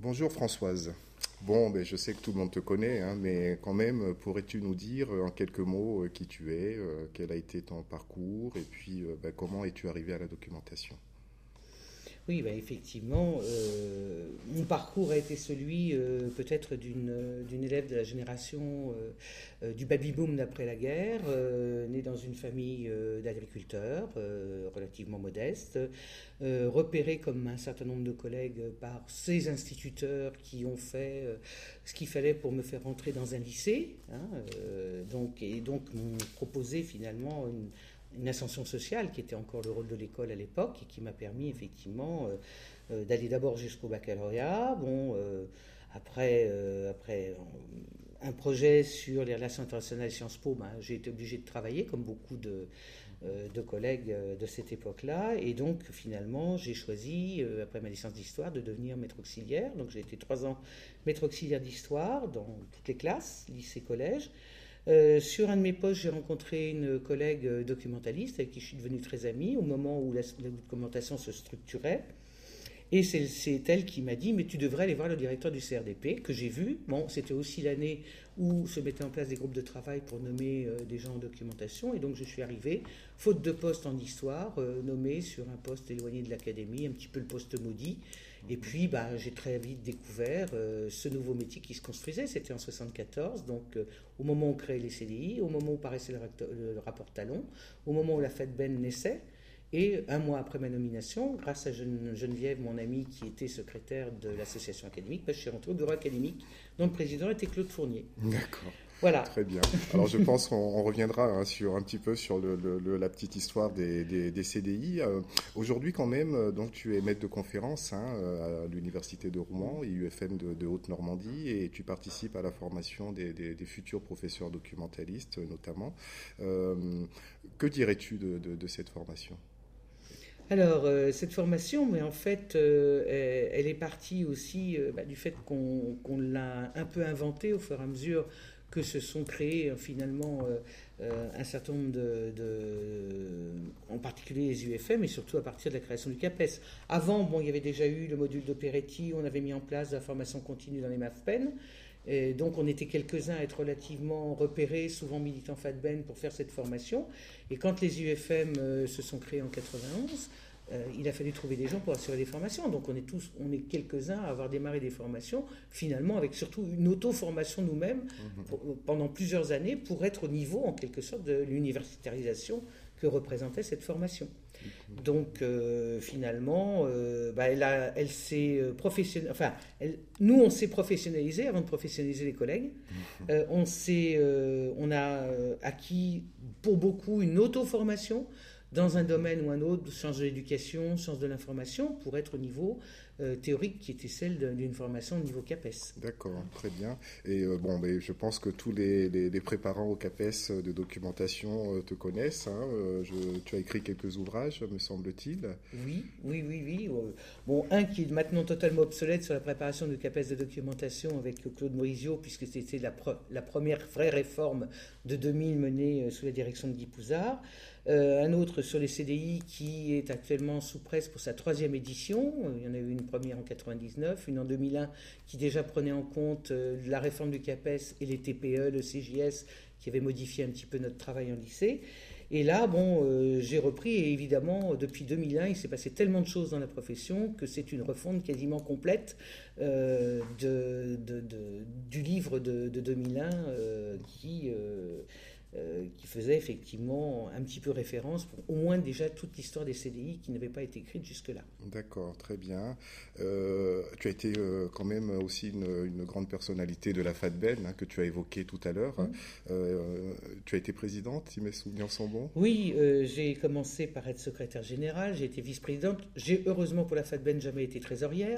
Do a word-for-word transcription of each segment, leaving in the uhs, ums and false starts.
Bonjour Françoise. Bon, ben, je sais que tout le monde te connaît, hein, mais quand même, pourrais-tu nous dire euh, en quelques mots euh, qui tu es, euh, quel a été ton parcours et puis euh, ben, comment es-tu arrivé à la documentation? Oui, bah, effectivement, euh, mon parcours a été celui euh, peut-être d'une euh, d'une élève de la génération euh, euh, du baby-boom d'après la guerre, euh, née dans une famille euh, d'agriculteurs euh, relativement modeste, euh, repérée comme un certain nombre de collègues par ces instituteurs qui ont fait euh, ce qu'il fallait pour me faire rentrer dans un lycée, hein, euh, donc, et donc m'ont proposé finalement une une ascension sociale qui était encore le rôle de l'école à l'époque et qui m'a permis effectivement euh, euh, d'aller d'abord jusqu'au baccalauréat. Bon, euh, après, euh, après euh, un projet sur les relations internationales et Sciences Po, ben, j'ai été obligé de travailler comme beaucoup de, euh, de collègues euh, de cette époque-là. Et donc finalement, j'ai choisi, euh, après ma licence d'histoire, de devenir maître auxiliaire. Donc j'ai été trois ans maître auxiliaire d'histoire dans toutes les classes, lycée, collège. Euh, sur un de mes postes, j'ai rencontré une collègue euh, documentaliste avec qui je suis devenue très amie au moment où la, la documentation se structurait. Et c'est, c'est elle qui m'a dit, mais tu devrais aller voir le directeur du C R D P, que j'ai vu. Bon, c'était aussi l'année où se mettaient en place des groupes de travail pour nommer euh, des gens en documentation. Et donc je suis arrivée, faute de poste en histoire, euh, nommée sur un poste éloigné de l'académie, un petit peu le poste maudit. Et puis bah, j'ai très vite découvert euh, ce nouveau métier qui se construisait. C'était en soixante-quatorze, donc euh, au moment où on créait les C D I, au moment où paraissait le, recto- le rapport Talon, au moment où la FADBEN naissait. Et un mois après ma nomination, grâce à Geneviève, mon amie qui était secrétaire de l'association académique, ben, je suis rentré au bureau académique dont le président était Claude Fournier. D'accord, Voilà. très bien. Alors je pense qu'on on reviendra hein, sur un petit peu sur le, le- le- la petite histoire des, des- des C D I. Euh, aujourd'hui quand même, euh, donc tu es maître de conférence hein, euh, à l'université de Rouen, I U F M de, de Haute-Normandie, et tu participes à la formation des, des- des futurs professeurs documentalistes euh, notamment. Euh, que dirais-tu de, de- de cette formation? Alors, euh, cette formation, mais en fait, euh, elle, elle est partie aussi euh, bah, du fait qu'on qu'on l'a un peu inventée au fur et à mesure que se sont créés euh, finalement euh, euh, un certain nombre de, de- en particulier les U F M, et surtout à partir de la création du CAPES. Avant, bon, il y avait déjà eu le module de Peretti, on avait mis en place de la formation continue dans les MAFPEN. Et donc on était quelques-uns à être relativement repérés, souvent militants FADBEN pour faire cette formation. Et quand les U F M euh, se sont créés en quatre-vingt-onze, euh, il a fallu trouver des gens pour assurer les formations. Donc on est tous, on est quelques-uns à avoir démarré des formations, finalement avec surtout une auto-formation nous-mêmes pour- pendant plusieurs années pour être au niveau en quelque sorte de l'universitarisation que représentait cette formation. Donc euh, finalement, euh, bah, elle, a- elle s'est professionnalisée. Enfin, elle- nous, on s'est professionnalisé avant de professionnaliser les collègues. Euh, on s'est, euh, on a euh, acquis pour beaucoup une auto-formation dans un domaine ou un autre, sciences de l'éducation, sciences de l'information, pour être au niveau euh, théorique qui était celle de- d'une formation au niveau CAPES. D'accord, très bien. Et euh, bon, ben, je pense que tous les, les- les préparants au CAPES de documentation euh, te connaissent. Hein. Euh, je- tu as écrit quelques ouvrages, me semble-t-il. Oui, oui, oui, oui. Euh, Bon, un qui est maintenant totalement obsolète sur la préparation du CAPES de documentation avec Claude Morizio, puisque c'était la, pre- la première vraie réforme de deux mille menée euh, sous la direction de Guy Pouzard. Euh, un autre sur les C D I qui est actuellement sous presse pour sa troisième édition. Euh, Il y en a eu une première en quatre-vingt-dix-neuf, une en deux mille un qui déjà prenait en compte euh, la réforme du CAPES et les T P E, le C J S, qui avait modifié un petit peu notre travail en lycée. Et là, bon, euh, j'ai repris et évidemment, depuis deux mille un, il s'est passé tellement de choses dans la profession que c'est une refonte quasiment complète euh, de, de- de- du livre de, de deux mille un euh, qui, euh, euh, qui faisait effectivement un petit peu référence pour au moins déjà toute l'histoire des C D I qui n'avait pas été écrite jusque-là. D'accord, très bien. Euh, tu as été euh, quand même aussi une, une grande personnalité de la FADBEN hein, que tu as évoqué tout à l'heure. Mm. Euh, tu as été présidente, si mes souvenirs sont bons. Oui, euh, j'ai commencé par être secrétaire générale, j'ai été vice-présidente. J'ai heureusement pour la FADBEN jamais été trésorière.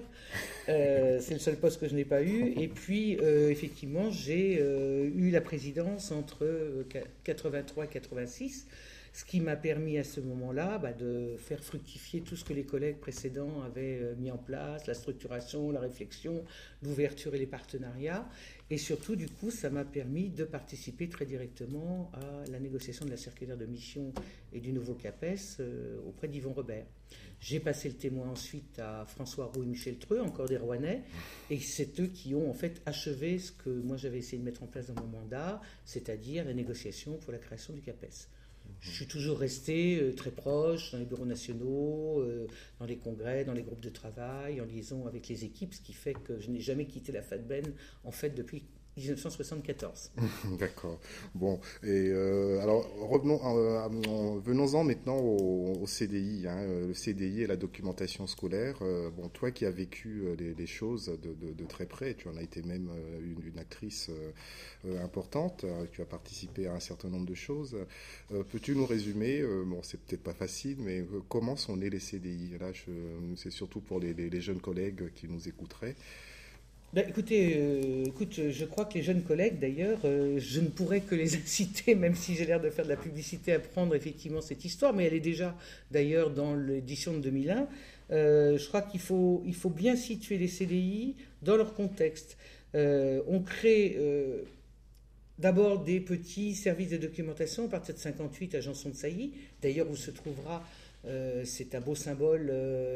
Euh, c'est le seul poste que je n'ai pas eu. Et puis, euh, effectivement, j'ai euh, eu la présidence entre euh, quatre-vingt-trois et quatre-vingt-six, ce qui m'a permis à ce moment-là bah, de faire fructifier tout ce que les collègues précédents avaient euh, mis en place, la structuration, la réflexion, l'ouverture et les partenariats. Et surtout, du coup, ça m'a permis de participer très directement à la négociation de la circulaire de mission et du nouveau CAPES euh, auprès d'Yvon Robert. J'ai passé le témoin ensuite à François Roux et Michel Treux, encore des Rouennais, et c'est eux qui ont en fait achevé ce que moi j'avais essayé de mettre en place dans mon mandat, c'est-à-dire la négociation pour la création du CAPES. Je suis toujours resté euh, très proche dans les bureaux nationaux, euh, dans les congrès, dans les groupes de travail, en liaison avec les équipes, ce qui fait que je n'ai jamais quitté la FADBEN en fait depuis dix-neuf cent soixante-quatorze. D'accord. Bon, et euh, alors revenons, euh, venons-en maintenant au, au C D I, hein, le C D I et la documentation scolaire. Euh, bon, toi qui as vécu les, les choses de, de, de très près, tu en as été même une, une actrice euh, importante, tu as participé à un certain nombre de choses. Euh, peux-tu nous résumer, euh, bon, c'est peut-être pas facile, mais euh, comment sont nés les C D I? Là, je, c'est surtout pour les, les, les jeunes collègues qui nous écouteraient. Ben, écoutez, euh, écoute, je crois que les jeunes collègues, d'ailleurs, euh, je ne pourrais que les inciter, même si j'ai l'air de faire de la publicité, à prendre effectivement cette histoire, mais elle est déjà d'ailleurs dans l'édition de deux mille un. Euh, je crois qu'il faut, il faut bien situer les C D I dans leur contexte. Euh, on crée euh, d'abord des petits services de documentation à partir de cinquante-huit à Janson de Sailly, d'ailleurs où se trouvera... Euh, c'est un beau symbole,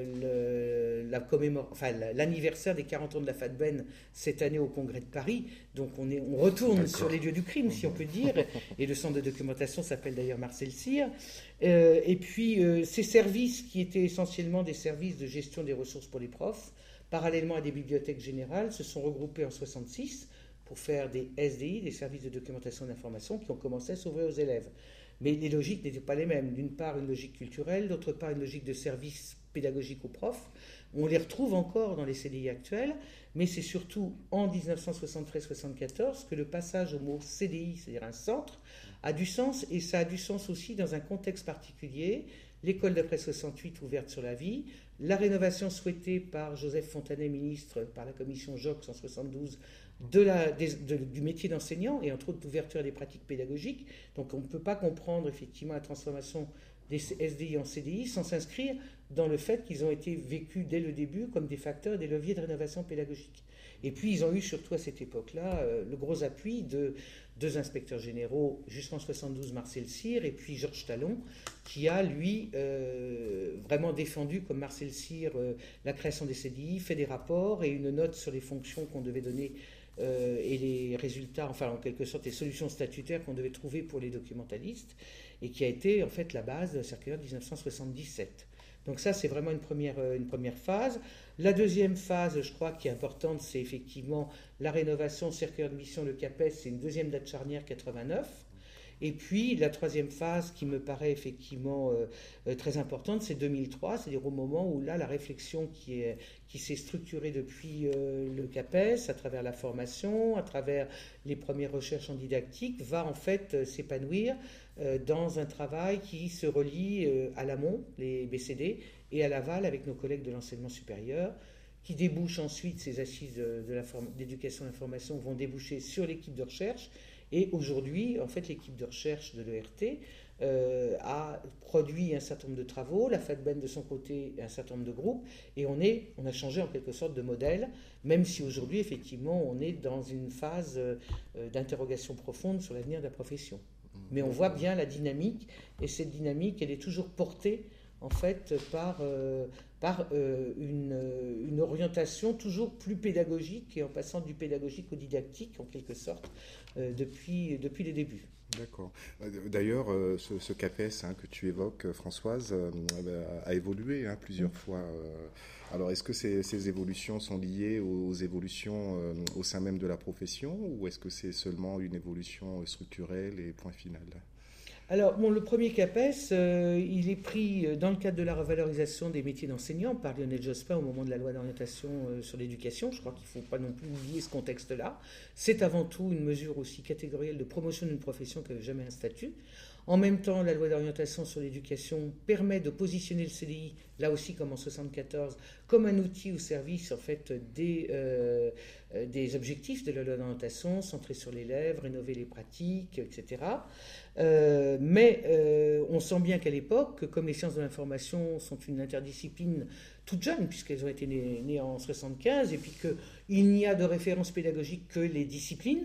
euh, le, la commémor- enfin, l'anniversaire des quarante ans de la FADBEN cette année au Congrès de Paris. Donc on, est, on retourne D'accord. sur les lieux du crime, si on peut dire. Et le centre de documentation s'appelle d'ailleurs Marcel Cyr. Euh, et puis euh, ces services qui étaient essentiellement des services de gestion des ressources pour les profs, parallèlement à des bibliothèques générales, se sont regroupés en soixante-six pour faire des S D I, des services de documentation d'information, qui ont commencé à s'ouvrir aux élèves. Mais les logiques n'étaient pas les mêmes. D'une part, une logique culturelle, d'autre part, une logique de service pédagogique aux profs. On les retrouve encore dans les C D I actuels, mais c'est surtout en dix-neuf cent soixante-treize soixante-quatorze que le passage au mot C D I, c'est-à-dire un centre, a du sens, et ça a du sens aussi dans un contexte particulier. L'école d'après soixante-huit ouverte sur la vie, la rénovation souhaitée par Joseph Fontanet, ministre, par la commission Jox en soixante-douze, De la, des, de, du métier d'enseignant et entre autres d'ouverture des pratiques pédagogiques. Donc on ne peut pas comprendre effectivement la transformation des S D I en C D I sans s'inscrire dans le fait qu'ils ont été vécus dès le début comme des facteurs et des leviers de rénovation pédagogique. Et puis ils ont eu surtout à cette époque-là euh, le gros appui de deux inspecteurs généraux jusqu'en soixante-douze, Marcel Cyr et puis Georges Talon, qui a lui euh, vraiment défendu comme Marcel Cyr euh, la création des C D I, fait des rapports et une note sur les fonctions qu'on devait donner Euh, et les résultats, enfin en quelque sorte les solutions statutaires qu'on devait trouver pour les documentalistes, et qui a été en fait la base de la circulaire de dix-neuf cent soixante-dix-sept. Donc ça, c'est vraiment une première, une première phase. La deuxième phase, je crois, qui est importante, c'est effectivement la rénovation circulaire de mission, le CAPES, c'est une deuxième date charnière, quatre-vingt-neuf. Et puis la troisième phase qui me paraît effectivement euh, très importante, c'est deux mille trois, c'est-à-dire au moment où là la réflexion qui, est, qui s'est structurée depuis euh, le CAPES, à travers la formation, à travers les premières recherches en didactique, va en fait euh, s'épanouir euh, dans un travail qui se relie euh, à l'amont, les B C D, et à l'aval avec nos collègues de l'enseignement supérieur, qui débouchent ensuite, ces assises de, de la form- d'éducation et d'information vont déboucher sur l'équipe de recherche. Et aujourd'hui, en fait, l'équipe de recherche de l'E R T euh, a produit un certain nombre de travaux, la FADBEN de son côté, un certain nombre de groupes, et on, est, on a changé en quelque sorte de modèle, même si aujourd'hui, effectivement, on est dans une phase euh, d'interrogation profonde sur l'avenir de la profession. Mais on voit bien la dynamique, et cette dynamique, elle est toujours portée, en fait, par, euh, par euh, une, une orientation toujours plus pédagogique, et en passant du pédagogique au didactique, en quelque sorte, euh, depuis, depuis les débuts. D'accord. D'ailleurs, ce, ce CAPES hein, que tu évoques, Françoise, euh, a évolué hein, plusieurs mmh. fois. Alors, est-ce que ces, ces évolutions sont liées aux, aux évolutions euh, au sein même de la profession, ou est-ce que c'est seulement une évolution structurelle et point final ? Alors, bon, le premier CAPES, euh, il est pris dans le cadre de la revalorisation des métiers d'enseignant par Lionel Jospin au moment de la loi d'orientation euh, sur l'éducation. Je crois qu'il ne faut pas non plus oublier ce contexte-là. C'est avant tout une mesure aussi catégorielle de promotion d'une profession qui n'avait jamais un statut. En même temps, la loi d'orientation sur l'éducation permet de positionner le C D I, là aussi comme en soixante-quatorze, comme un outil au service en fait des, euh, des objectifs de la loi d'orientation, centré sur l'élève, rénover les pratiques, et cetera. Euh, mais euh, on sent bien qu'à l'époque, comme les sciences de l'information sont une interdiscipline toute jeune, puisqu'elles ont été nées, nées en soixante-quinze, et puis qu'il n'y a de référence pédagogique que les disciplines,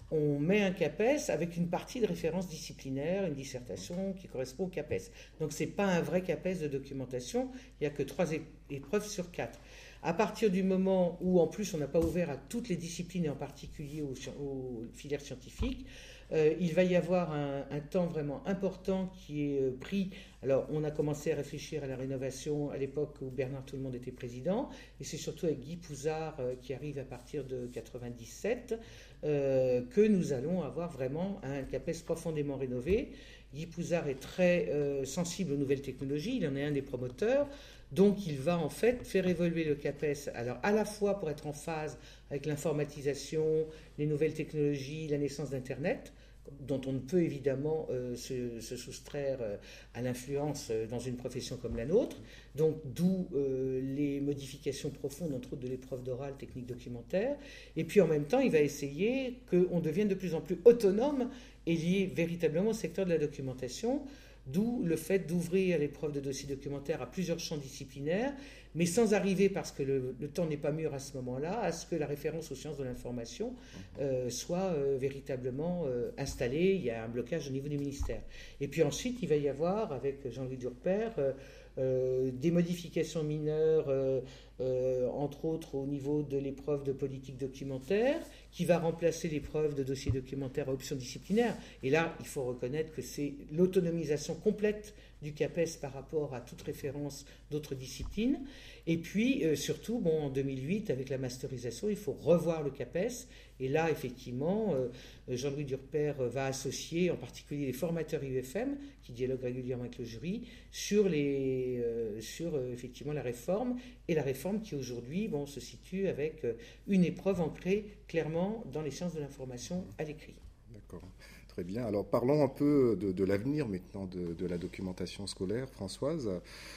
on met un CAPES avec une partie de référence disciplinaire, une dissertation qui correspond au CAPES. Donc ce n'est pas un vrai CAPES de documentation, il n'y a que trois épreuves sur quatre. À partir du moment où, en plus, on n'a pas ouvert à toutes les disciplines, et en particulier aux, aux filières scientifiques, euh, il va y avoir un, un temps vraiment important qui est euh, pris. Alors, on a commencé à réfléchir à la rénovation à l'époque où Bernard Tout-le-Monde était président, et c'est surtout avec Guy Pouzard, euh, qui arrive à partir de quatre-vingt-dix-sept, euh, que nous allons avoir vraiment un CAPES profondément rénové. Guy Pouzard est très euh, sensible aux nouvelles technologies, il en est un des promoteurs. Donc, il va en fait faire évoluer le CAPES, alors à la fois pour être en phase avec l'informatisation, les nouvelles technologies, la naissance d'Internet, dont on ne peut évidemment euh, se, se soustraire euh, à l'influence euh, dans une profession comme la nôtre. Donc, d'où euh, les modifications profondes, entre autres de l'épreuve d'oral, technique documentaire. Et puis, en même temps, il va essayer qu'on devienne de plus en plus autonome et lié véritablement au secteur de la documentation. D'où le fait d'ouvrir l'épreuve de dossier documentaire à plusieurs champs disciplinaires, mais sans arriver, parce que le, le temps n'est pas mûr à ce moment-là, à ce que la référence aux sciences de l'information euh, soit euh, véritablement euh, installée. Il y a un blocage au niveau du ministère. Et puis ensuite, il va y avoir, avec Jean-Louis Durper, euh, euh, des modifications mineures, euh, euh, entre autres au niveau de l'épreuve de politique documentaire, qui va remplacer l'épreuve de dossier documentaire à option disciplinaire. Et là, il faut reconnaître que c'est l'autonomisation complète du CAPES par rapport à toute référence d'autres disciplines. Et puis, euh, surtout, bon, en deux mille huit, avec la masterisation, il faut revoir le CAPES. Et là, effectivement, euh, Jean-Louis Durper va associer en particulier les formateurs I U F M, qui dialoguent régulièrement avec le jury, sur, les, euh, sur euh, effectivement la réforme, et la réforme qui aujourd'hui bon, se situe avec euh, une épreuve ancrée clairement dans les sciences de l'information à l'écrit. D'accord. Très bien. Alors parlons un peu de, de l'avenir maintenant de, de la documentation scolaire, Françoise.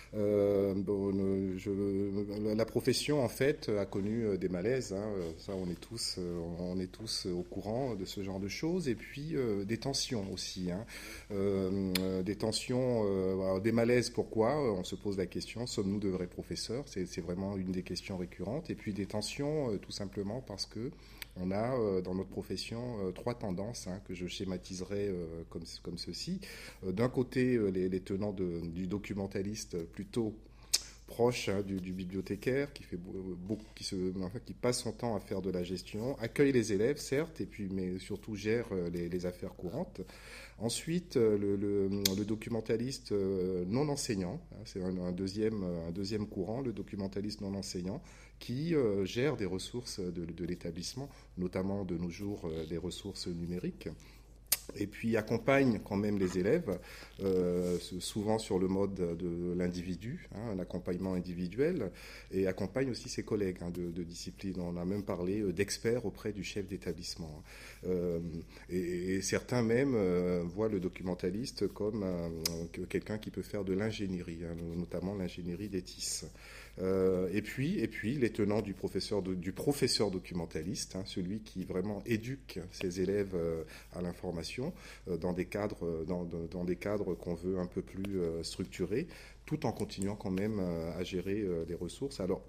Euh, bon, je, la profession en fait a connu des malaises, hein. Ça on est tous, on est tous au courant de ce genre de choses, et puis euh, des tensions aussi, hein. euh, des tensions, euh, des malaises. Pourquoi? On se pose la question, sommes-nous de vrais professeurs? C'est, c'est vraiment une des questions récurrentes. Et puis des tensions, euh, tout simplement parce que on a euh, dans notre profession euh, trois tendances, hein, que je schématiserai euh, comme, comme ceci. Euh, d'un côté, euh, les, les tenants de, du documentaliste plutôt proche, hein, du, du bibliothécaire, qui, fait beaucoup, qui, se, enfin, qui passe son temps à faire de la gestion, accueille les élèves, certes, et puis, mais surtout gère euh, les, les affaires courantes. Ensuite, le, le, le documentaliste non enseignant, hein, c'est un, un, deuxième, un deuxième courant, le documentaliste non enseignant, qui euh, gère des ressources de, de l'établissement, notamment de nos jours euh, des ressources numériques, et puis accompagne quand même les élèves, euh, souvent sur le mode de l'individu, hein, un accompagnement individuel, et accompagne aussi ses collègues, hein, de, de discipline. On a même parlé d'experts auprès du chef d'établissement. Euh, et, et certains même euh, voient le documentaliste comme euh, quelqu'un qui peut faire de l'ingénierie, hein, notamment l'ingénierie des tisses. Euh, et puis, et puis les tenants du professeur, de, du professeur documentaliste, hein, celui qui vraiment éduque ses élèves euh, à l'information euh, dans des cadres, dans, dans des cadres qu'on veut un peu plus euh, structurés, tout en continuant quand même euh, à gérer euh, les ressources. Alors,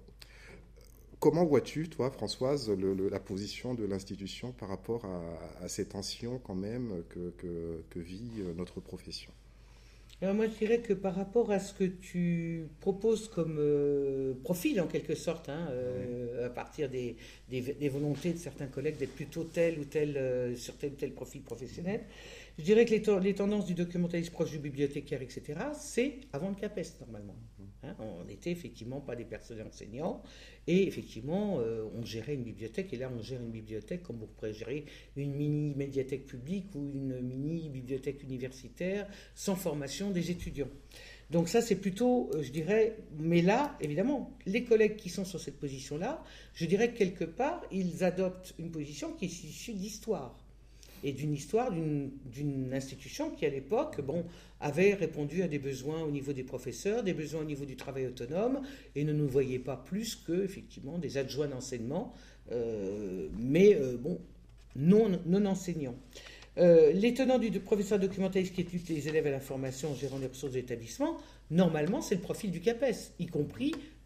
comment vois-tu, toi, Françoise, le, le, la position de l'institution par rapport à, à ces tensions quand même que, que, que vit notre profession? Alors moi, je dirais que par rapport à ce que tu proposes comme euh, profil, en quelque sorte, hein, euh, à partir des, des, des volontés de certains collègues d'être plutôt tel ou tel, euh, sur tel ou tel profil professionnel, je dirais que les, to- les tendances du documentaliste proche du bibliothécaire, et cetera, c'est avant le CAPES, normalement. Hein, on n'était effectivement pas des personnels enseignants, et effectivement, euh, on gérait une bibliothèque, et là, on gère une bibliothèque comme vous pourrez gérer une mini-médiathèque publique ou une mini-bibliothèque universitaire sans formation des étudiants. Donc ça, c'est plutôt, je dirais, mais là, évidemment, les collègues qui sont sur cette position-là, je dirais que quelque part, ils adoptent une position qui est issue d'histoire. Et d'une histoire d'une, d'une institution qui, à l'époque, bon, avait répondu à des besoins au niveau des professeurs, des besoins au niveau du travail autonome, et ne nous voyait pas plus que, effectivement, des adjoints d'enseignement, euh, mais, euh, bon, non, non enseignants. Euh, les tenants du professeur documentaliste qui étudie les élèves à la formation en gérant les ressources de l'établissement, normalement, c'est le profil du CAPES, y compris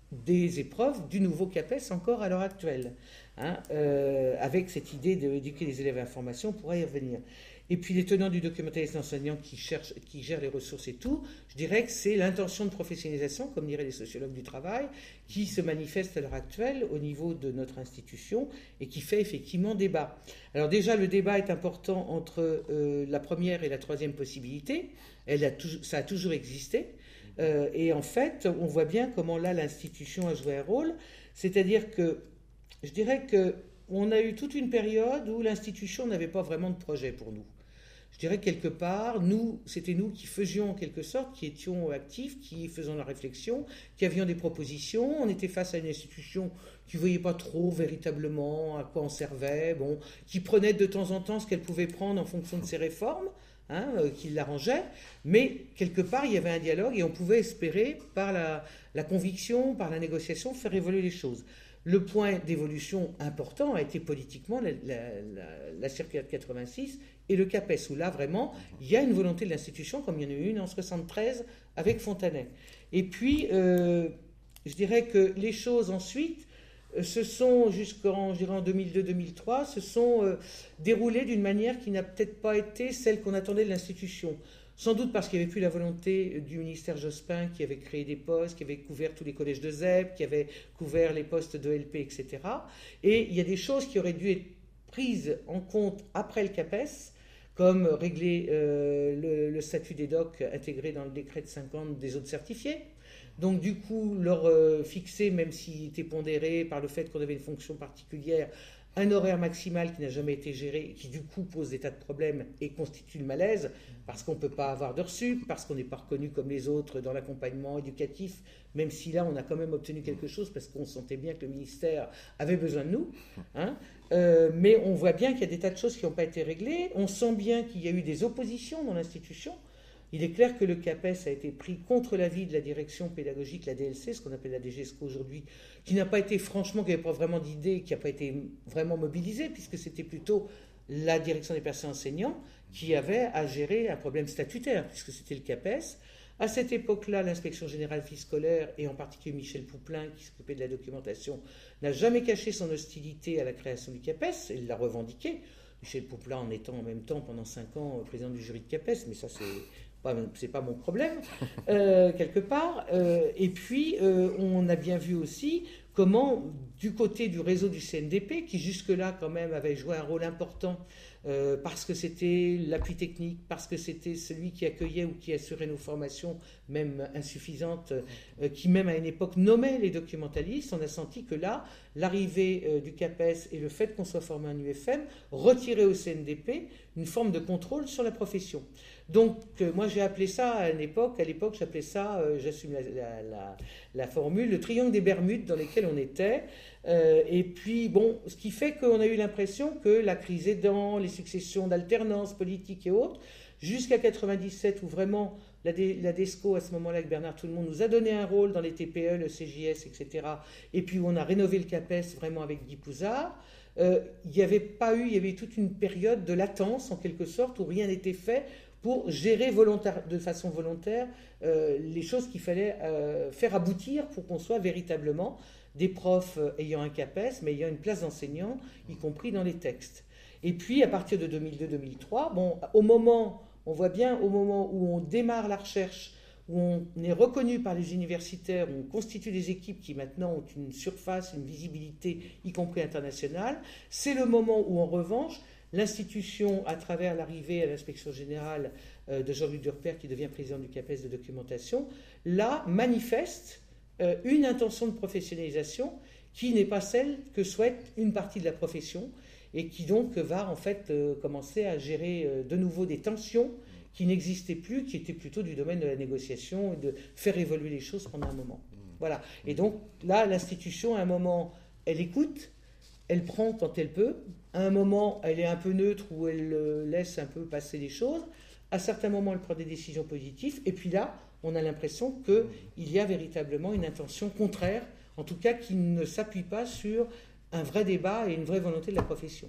des épreuves du nouveau CAPES encore à l'heure actuelle, hein, euh, avec cette idée d'éduquer les élèves à l'information, on pourra y revenir. Et puis les tenants du documentaliste enseignant qui, cherche, qui gèrent les ressources et tout, je dirais que c'est l'intention de professionnalisation, comme diraient les sociologues du travail, qui se manifeste à l'heure actuelle au niveau de notre institution et qui fait effectivement débat. Alors déjà, le débat est important entre euh, la première et la troisième possibilité. Elle a tout, ça a toujours existé. Euh, et en fait, on voit bien comment là, l'institution a joué un rôle. C'est-à-dire que, je dirais qu'on a eu toute une période où l'institution n'avait pas vraiment de projet pour nous. Je dirais quelque part, nous, c'était nous qui faisions en quelque sorte, qui étions actifs, qui faisions la réflexion, qui avions des propositions. On était face à une institution qui ne voyait pas trop véritablement à quoi on servait, bon, qui prenait de temps en temps ce qu'elle pouvait prendre en fonction de ses réformes, hein, euh, qui l'arrangeait. Mais quelque part, il y avait un dialogue et on pouvait espérer, par la, la conviction, par la négociation, faire évoluer les choses. Le point d'évolution important a été politiquement la, la, la, la circulaire de quatre-vingt-six et le CAPES, où là, vraiment, il y a une volonté de l'institution, comme il y en a eu une en soixante-treize avec Fontanet. Et puis, euh, je dirais que les choses ensuite euh, se sont, jusqu'en je dirais en deux mille deux deux mille trois, se sont euh, déroulées d'une manière qui n'a peut-être pas été celle qu'on attendait de l'institution. Sans doute parce qu'il n'y avait plus la volonté du ministère Jospin qui avait créé des postes, qui avait couvert tous les collèges de Z E P, qui avait couvert les postes de L P, et cetera. Et il y a des choses qui auraient dû être prises en compte après le CAPES, comme régler euh, le, le statut des docs intégré dans le décret de cinquante des autres certifiés. Donc du coup, leur euh, fixer, même s'il était pondéré par le fait qu'on avait une fonction particulière, un horaire maximal qui n'a jamais été géré, qui du coup pose des tas de problèmes et constitue le malaise, parce qu'on ne peut pas avoir d'heures sup, parce qu'on n'est pas reconnu comme les autres dans l'accompagnement éducatif, même si là on a quand même obtenu quelque chose, parce qu'on sentait bien que le ministère avait besoin de nous. Hein. Euh, mais on voit bien qu'il y a des tas de choses qui n'ont pas été réglées, on sent bien qu'il y a eu des oppositions dans l'institution. Il est clair que le CAPES a été pris contre l'avis de la direction pédagogique, la D L C, ce qu'on appelle la D G E S C O aujourd'hui, qui n'a pas été, franchement, qui n'avait pas vraiment d'idée, qui n'a pas été vraiment mobilisée, puisque c'était plutôt la direction des personnels enseignants qui avait à gérer un problème statutaire, puisque c'était le CAPES. À cette époque-là, l'inspection générale vie scolaire, et en particulier Michel Pouplin, qui s'occupait de la documentation, n'a jamais caché son hostilité à la création du CAPES, il l'a revendiqué. Michel Pouplin en étant en même temps, pendant cinq ans, président du jury de CAPES, mais ça c'est... c'est pas mon problème, euh, quelque part. Euh, et puis, euh, on a bien vu aussi comment, du côté du réseau du C N D P, qui jusque-là, quand même, avait joué un rôle important, euh, parce que c'était l'appui technique, parce que c'était celui qui accueillait ou qui assurait nos formations, même insuffisantes, euh, qui même à une époque nommait les documentalistes, on a senti que là, l'arrivée euh, du CAPES et le fait qu'on soit formé en U F M retirait au C N D P une forme de contrôle sur la profession. Donc, euh, moi, j'ai appelé ça à une époque, à l'époque, j'appelais ça, euh, j'assume la, la, la, la formule, le triangle des Bermudes dans lequel on était. Euh, et puis, bon, ce qui fait qu'on a eu l'impression que la crise aidant, les successions d'alternance politique et autres, jusqu'à quatre-vingt-dix-sept, où vraiment la, D, la DESCO, à ce moment-là, avec Bernard Tout-le-Monde, nous a donné un rôle dans les T P E, le C J S, et cetera. Et puis, où on a rénové le CAPES vraiment avec Guy Pouzard. Euh, il n'y avait pas eu, il y avait toute une période de latence, en quelque sorte, où rien n'était fait pour gérer volontaire, de façon volontaire euh, les choses qu'il fallait euh, faire aboutir pour qu'on soit véritablement des profs euh, ayant un CAPES, mais ayant une place d'enseignant, y compris dans les textes. Et puis, à partir de deux mille deux deux mille trois, bon, au moment, on voit bien, au moment où on démarre la recherche, où on est reconnu par les universitaires, où on constitue des équipes qui maintenant ont une surface, une visibilité, y compris internationale, c'est le moment où, en revanche, l'institution, à travers l'arrivée à l'inspection générale euh, de Jean-Luc Durper, qui devient président du CAPES de documentation, là manifeste euh, une intention de professionnalisation qui n'est pas celle que souhaite une partie de la profession et qui donc va en fait euh, commencer à gérer euh, de nouveau des tensions qui n'existaient plus, qui étaient plutôt du domaine de la négociation et de faire évoluer les choses pendant un moment. Voilà. Et donc là, l'institution, à un moment, elle écoute, elle prend quand elle peut. À un moment, elle est un peu neutre où elle euh, laisse un peu passer les choses. À certains moments, elle prend des décisions positives. Et puis là, on a l'impression qu'il y a véritablement une intention contraire, en tout cas qui ne s'appuie pas sur un vrai débat et une vraie volonté de la profession.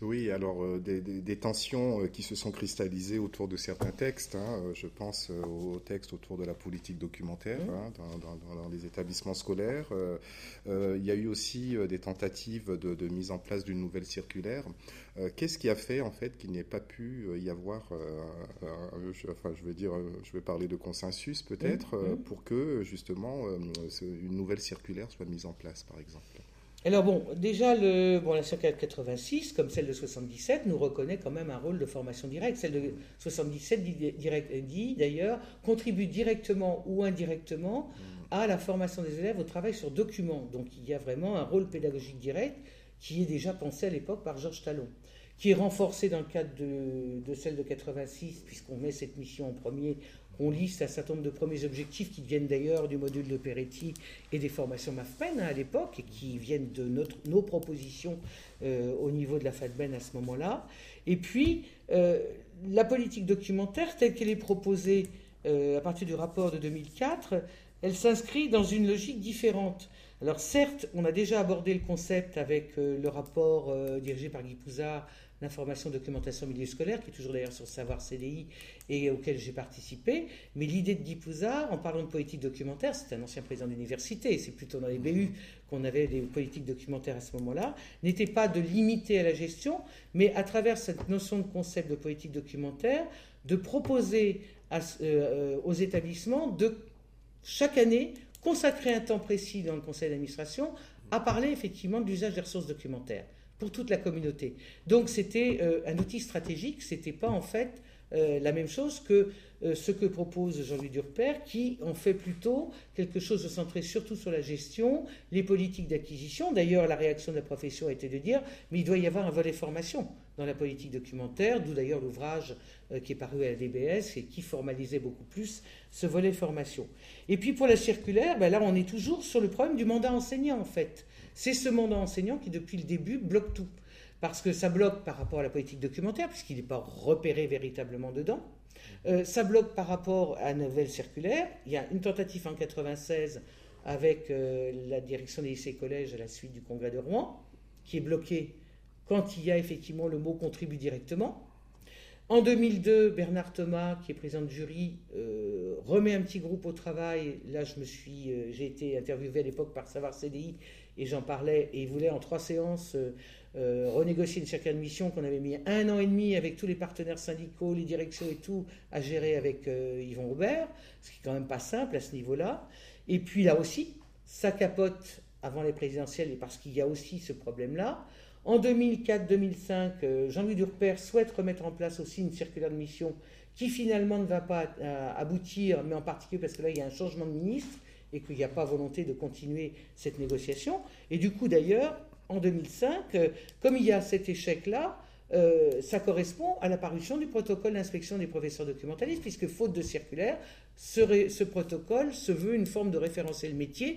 Oui, alors euh, des, des, des tensions euh, qui se sont cristallisées autour de certains textes. Hein, euh, je pense euh, aux textes autour de la politique documentaire Mmh. hein, dans, dans, dans les établissements scolaires. Euh, euh, il y a eu aussi euh, des tentatives de, de mise en place d'une nouvelle circulaire. Euh, qu'est-ce qui a fait en fait qu'il n'ait pas pu euh, y avoir, euh, un- un- je, enfin je vais dire, euh, je vais parler de consensus peut-être, Mmh. euh, Mmh. pour que justement euh, ce- une nouvelle circulaire soit mise en place, par exemple. Alors bon, déjà, le, bon, la circulaire de quatre-vingt-six, comme celle de soixante-dix-sept, nous reconnaît quand même un rôle de formation directe. Celle de soixante-dix-sept dit, direct- dit d'ailleurs contribue directement ou indirectement à la formation des élèves au travail sur documents. Donc il y a vraiment un rôle pédagogique direct qui est déjà pensé à l'époque par Georges Talon, qui est renforcé dans le cadre de, de celle de quatre-vingt-six, puisqu'on met cette mission en premier. On liste un certain nombre de premiers objectifs qui viennent d'ailleurs du module de Peretti et des formations MAFPEN hein, à l'époque, et qui viennent de notre, nos propositions euh, au niveau de la FADBEN à ce moment-là. Et puis, euh, la politique documentaire, telle qu'elle est proposée euh, à partir du rapport de deux mille quatre, elle s'inscrit dans une logique différente. Alors certes, on a déjà abordé le concept avec euh, le rapport euh, dirigé par Guy Pouzard, l'information, documentation, milieu scolaire, qui est toujours d'ailleurs sur Savoir C D I et auquel j'ai participé. Mais l'idée de Guy Pouzard, en parlant de politique documentaire, c'est un ancien président d'université, c'est plutôt dans les B U qu'on avait des politiques documentaires à ce moment-là, n'était pas de limiter à la gestion, mais à travers cette notion de concept de politique documentaire, de proposer à, euh, aux établissements de, chaque année, consacrer un temps précis dans le conseil d'administration à parler effectivement de l'usage des ressources documentaires pour toute la communauté. Donc c'était euh, un outil stratégique, c'était pas en fait euh, la même chose que euh, ce que propose Jean-Louis Durper, qui en fait plutôt quelque chose de centré surtout sur la gestion, les politiques d'acquisition. D'ailleurs, la réaction de la profession a été de dire, mais il doit y avoir un volet formation dans la politique documentaire, d'où d'ailleurs l'ouvrage euh, qui est paru à la D B S et qui formalisait beaucoup plus ce volet formation. Et puis pour la circulaire, ben là on est toujours sur le problème du mandat enseignant en fait. C'est ce mandat enseignant qui, depuis le début, bloque tout. Parce que ça bloque par rapport à la politique documentaire, puisqu'il n'est pas repéré véritablement dedans. Euh, ça bloque par rapport à la nouvelle circulaire. Il y a une tentative en quatre-vingt-seize avec euh, la direction des lycées et collèges à la suite du congrès de Rouen, qui est bloquée quand il y a effectivement le mot « contribue directement ». En deux mille deux, Bernard Thomas, qui est président de jury, euh, remet un petit groupe au travail. Là, je me suis, euh, j'ai été interviewé à l'époque par Savoir C D I et j'en parlais. Et il voulait en trois séances euh, euh, renégocier une circulaire de mission qu'on avait mis un an et demi avec tous les partenaires syndicaux, les directions et tout, à gérer avec euh, Yvon Aubert, ce qui est quand même pas simple à ce niveau-là. Et puis là aussi, ça capote avant les présidentielles et parce qu'il y a aussi ce problème-là. En deux mille quatre deux mille cinq, Jean-Louis Durper souhaite remettre en place aussi une circulaire de mission qui finalement ne va pas euh, aboutir, mais en particulier parce que là il y a un changement de ministre et qu'il n'y a pas volonté de continuer cette négociation. Et du coup d'ailleurs, en deux mille cinq, euh, comme il y a cet échec-là, euh, ça correspond à la parution du protocole d'inspection des professeurs documentalistes, puisque faute de circulaire, ce, ce protocole se veut une forme de référentiel métier,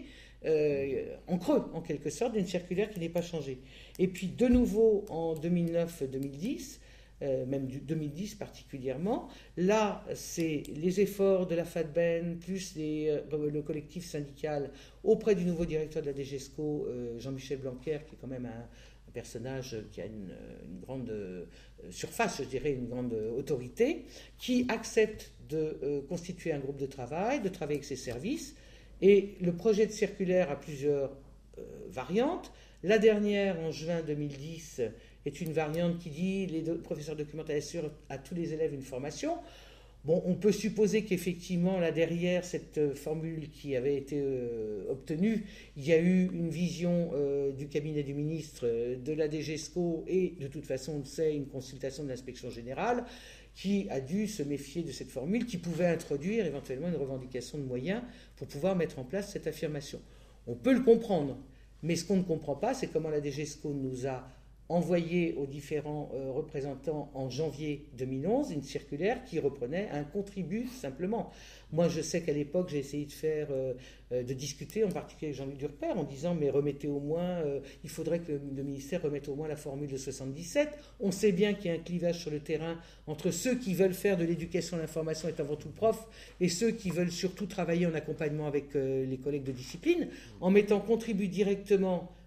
Euh, en creux, en quelque sorte, d'une circulaire qui n'est pas changée. Et puis, de nouveau, en deux mille neuf deux mille dix, euh, même du deux mille dix particulièrement, là, c'est les efforts de la FADBEN, plus les, euh, le collectif syndical auprès du nouveau directeur de la D G E S C O, euh, Jean-Michel Blanquer, qui est quand même un, un personnage qui a une, une grande euh, surface, je dirais, une grande autorité, qui accepte de euh, constituer un groupe de travail, de travailler avec ses services. Et le projet de circulaire a plusieurs euh, variantes. La dernière, en juin deux mille dix, est une variante qui dit les do- professeurs documentaires assurent à tous les élèves une formation. Bon, on peut supposer qu'effectivement, là derrière cette euh, formule qui avait été euh, obtenue, il y a eu une vision euh, du cabinet du ministre, euh, de la D G E S C O et de toute façon, on le sait, une consultation de l'inspection générale qui a dû se méfier de cette formule qui pouvait introduire éventuellement une revendication de moyens pour pouvoir mettre en place cette affirmation. On peut le comprendre, mais ce qu'on ne comprend pas, c'est comment la D G E S C O nous a envoyé aux différents euh, représentants en janvier deux mille onze une circulaire qui reprenait un contribut simplement. Moi, je sais qu'à l'époque, j'ai essayé de faire, euh, euh, de discuter, en particulier avec Jean-Louis Durper, en disant, mais remettez au moins, euh, il faudrait que le, le ministère remette au moins la formule de soixante-dix-sept. On sait bien qu'il y a un clivage sur le terrain entre ceux qui veulent faire de l'éducation à l'information, est avant tout prof, et ceux qui veulent surtout travailler en accompagnement avec euh, les collègues de discipline, en mettant contribut directement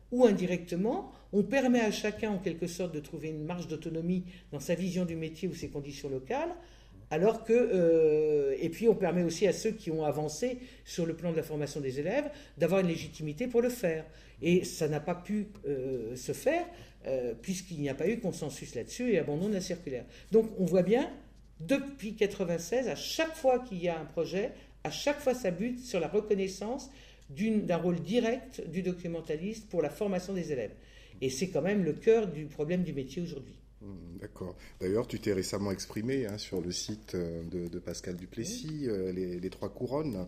ou indirectement, on permet à chacun en quelque sorte de trouver une marge d'autonomie dans sa vision du métier ou ses conditions locales, alors que, euh, et puis on permet aussi à ceux qui ont avancé sur le plan de la formation des élèves d'avoir une légitimité pour le faire. Et ça n'a pas pu euh, se faire euh, puisqu'il n'y a pas eu consensus là-dessus et abandon de la circulaire. Donc on voit bien, depuis mille neuf cent quatre-vingt-seize, à chaque fois qu'il y a un projet, à chaque fois ça bute sur la reconnaissance d'une, d'un rôle direct du documentaliste pour la formation des élèves. Et c'est quand même le cœur du problème du métier aujourd'hui. D'accord. D'ailleurs, tu t'es récemment exprimé hein, sur le site de, de Pascal Duplessis, oui. euh, les, les Trois Couronnes,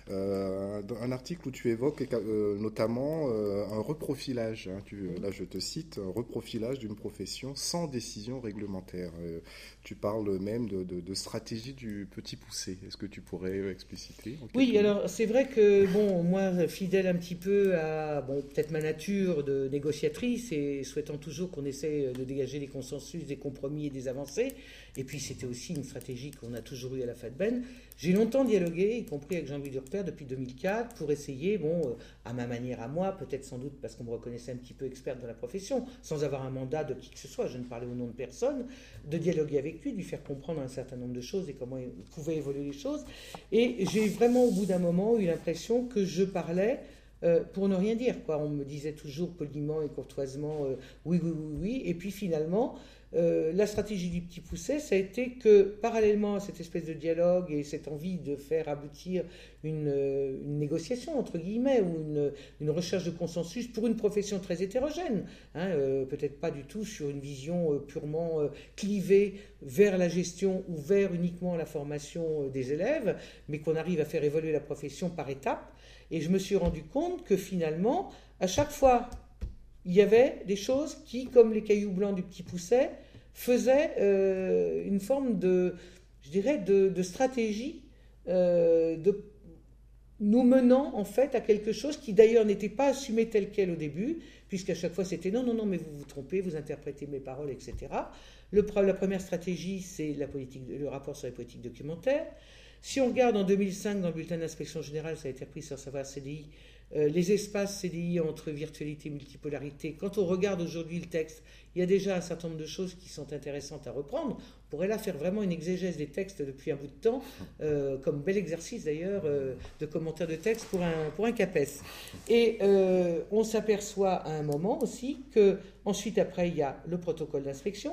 euh, un article où tu évoques euh, notamment euh, un reprofilage, hein, tu, là je te cite, un reprofilage d'une profession sans décision réglementaire. Euh, tu parles même de, de, de stratégie du petit poussé. Est-ce que tu pourrais expliciter? Oui, alors c'est vrai que, bon, moi, fidèle un petit peu à, bon, peut-être ma nature de négociatrice et souhaitant toujours qu'on essaie de dégager des consensus, des compromis et des avancées, et puis c'était aussi une stratégie qu'on a toujours eue à la FADBEN. J'ai longtemps dialogué, y compris avec Jean-Louis Durper depuis deux mille quatre, pour essayer, bon, à ma manière à moi, peut-être sans doute parce qu'on me reconnaissait un petit peu experte dans la profession, sans avoir un mandat de qui que ce soit, je ne parlais au nom de personne, de dialoguer avec lui, de lui faire comprendre un certain nombre de choses et comment pouvaient évoluer les choses. Et j'ai vraiment, au bout d'un moment, eu l'impression que je parlais Euh, pour ne rien dire, quoi. On me disait toujours poliment et courtoisement euh, oui, oui, oui, oui. Et puis finalement, euh, la stratégie du petit poussé, ça a été que parallèlement à cette espèce de dialogue et cette envie de faire aboutir une, une négociation, entre guillemets, ou une, une recherche de consensus pour une profession très hétérogène, hein, euh, peut-être pas du tout sur une vision euh, purement euh, clivée vers la gestion ou vers uniquement la formation euh, des élèves, mais qu'on arrive à faire évoluer la profession par étapes. Et je me suis rendu compte que finalement, à chaque fois, il y avait des choses qui, comme les cailloux blancs du petit pousset, faisaient euh, une forme de, je dirais, de, de stratégie, euh, de, nous menant en fait à quelque chose qui d'ailleurs n'était pas assumé tel quel au début, puisqu'à chaque fois c'était non, non, non, mais vous vous trompez, vous interprétez mes paroles, et cetera. Le, la première stratégie, c'est la politique, le rapport sur les politiques documentaires. Si on regarde en deux mille cinq, dans le bulletin d'inspection générale, ça a été repris sur Savoir C D I, euh, les espaces C D I entre virtualité et multipolarité, quand on regarde aujourd'hui le texte, il y a déjà un certain nombre de choses qui sont intéressantes à reprendre. On pourrait là faire vraiment une exégèse des textes depuis un bout de temps, euh, comme bel exercice d'ailleurs euh, de commentaire de texte pour un, pour un CAPES. Et euh, on s'aperçoit à un moment aussi que, ensuite après, il y a le protocole d'inspection.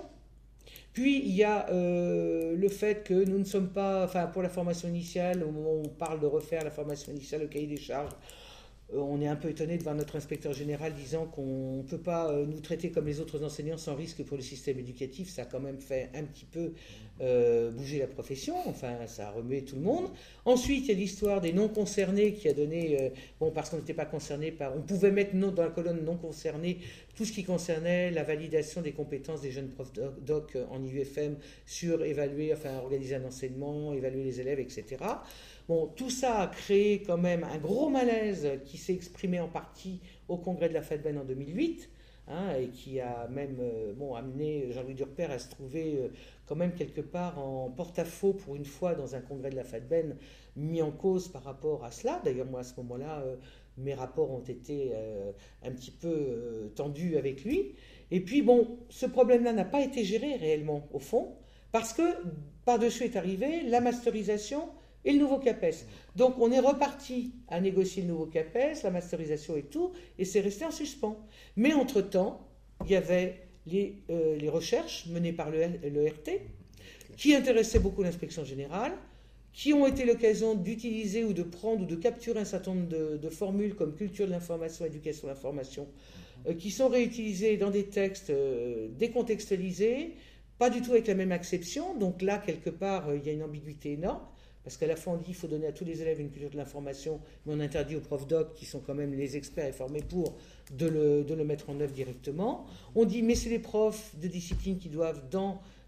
Puis il y a euh, le fait que nous ne sommes pas, enfin pour la formation initiale, au moment où on parle de refaire la formation initiale, le cahier des charges, euh, on est un peu étonné de voir notre inspecteur général disant qu'on ne peut pas euh, nous traiter comme les autres enseignants sans risque pour le système éducatif. Ça a quand même fait un petit peu euh, bouger la profession, enfin ça a remué tout le monde. Ensuite il y a l'histoire des non concernés qui a donné, euh, bon parce qu'on n'était pas concerné par, on pouvait mettre non, dans la colonne non concernés tout ce qui concernait la validation des compétences des jeunes profs doc en I U F M sur évaluer, enfin organiser un enseignement, évaluer les élèves, et cetera. Bon, tout ça a créé quand même un gros malaise qui s'est exprimé en partie au congrès de la FADBEN en deux mille huit, hein, et qui a même euh, bon, amené Jean-Louis Durper à se trouver euh, quand même quelque part en porte-à-faux pour une fois dans un congrès de la FADBEN mis en cause par rapport à cela. D'ailleurs, moi à ce moment-là, euh, mes rapports ont été euh, un petit peu euh, tendus avec lui. Et puis bon, ce problème-là n'a pas été géré réellement au fond, parce que par-dessus est arrivé la masterisation et le nouveau CAPES. Donc on est reparti à négocier le nouveau CAPES, la masterisation et tout, et c'est resté en suspens. Mais entre-temps, il y avait les, euh, les recherches menées par le, le R T, qui intéressaient beaucoup l'inspection générale, qui ont été l'occasion d'utiliser ou de prendre ou de capturer un certain nombre de, de formules comme culture de l'information, éducation de l'information, euh, qui sont réutilisées dans des textes euh, décontextualisés, pas du tout avec la même acception. Donc là, quelque part, euh, il y a une ambiguïté énorme, parce qu'à la fois on dit qu'il faut donner à tous les élèves une culture de l'information, mais on interdit aux profs doc, qui sont quand même les experts et formés pour, de le, de le mettre en œuvre directement. On dit mais c'est les profs de discipline qui doivent, dans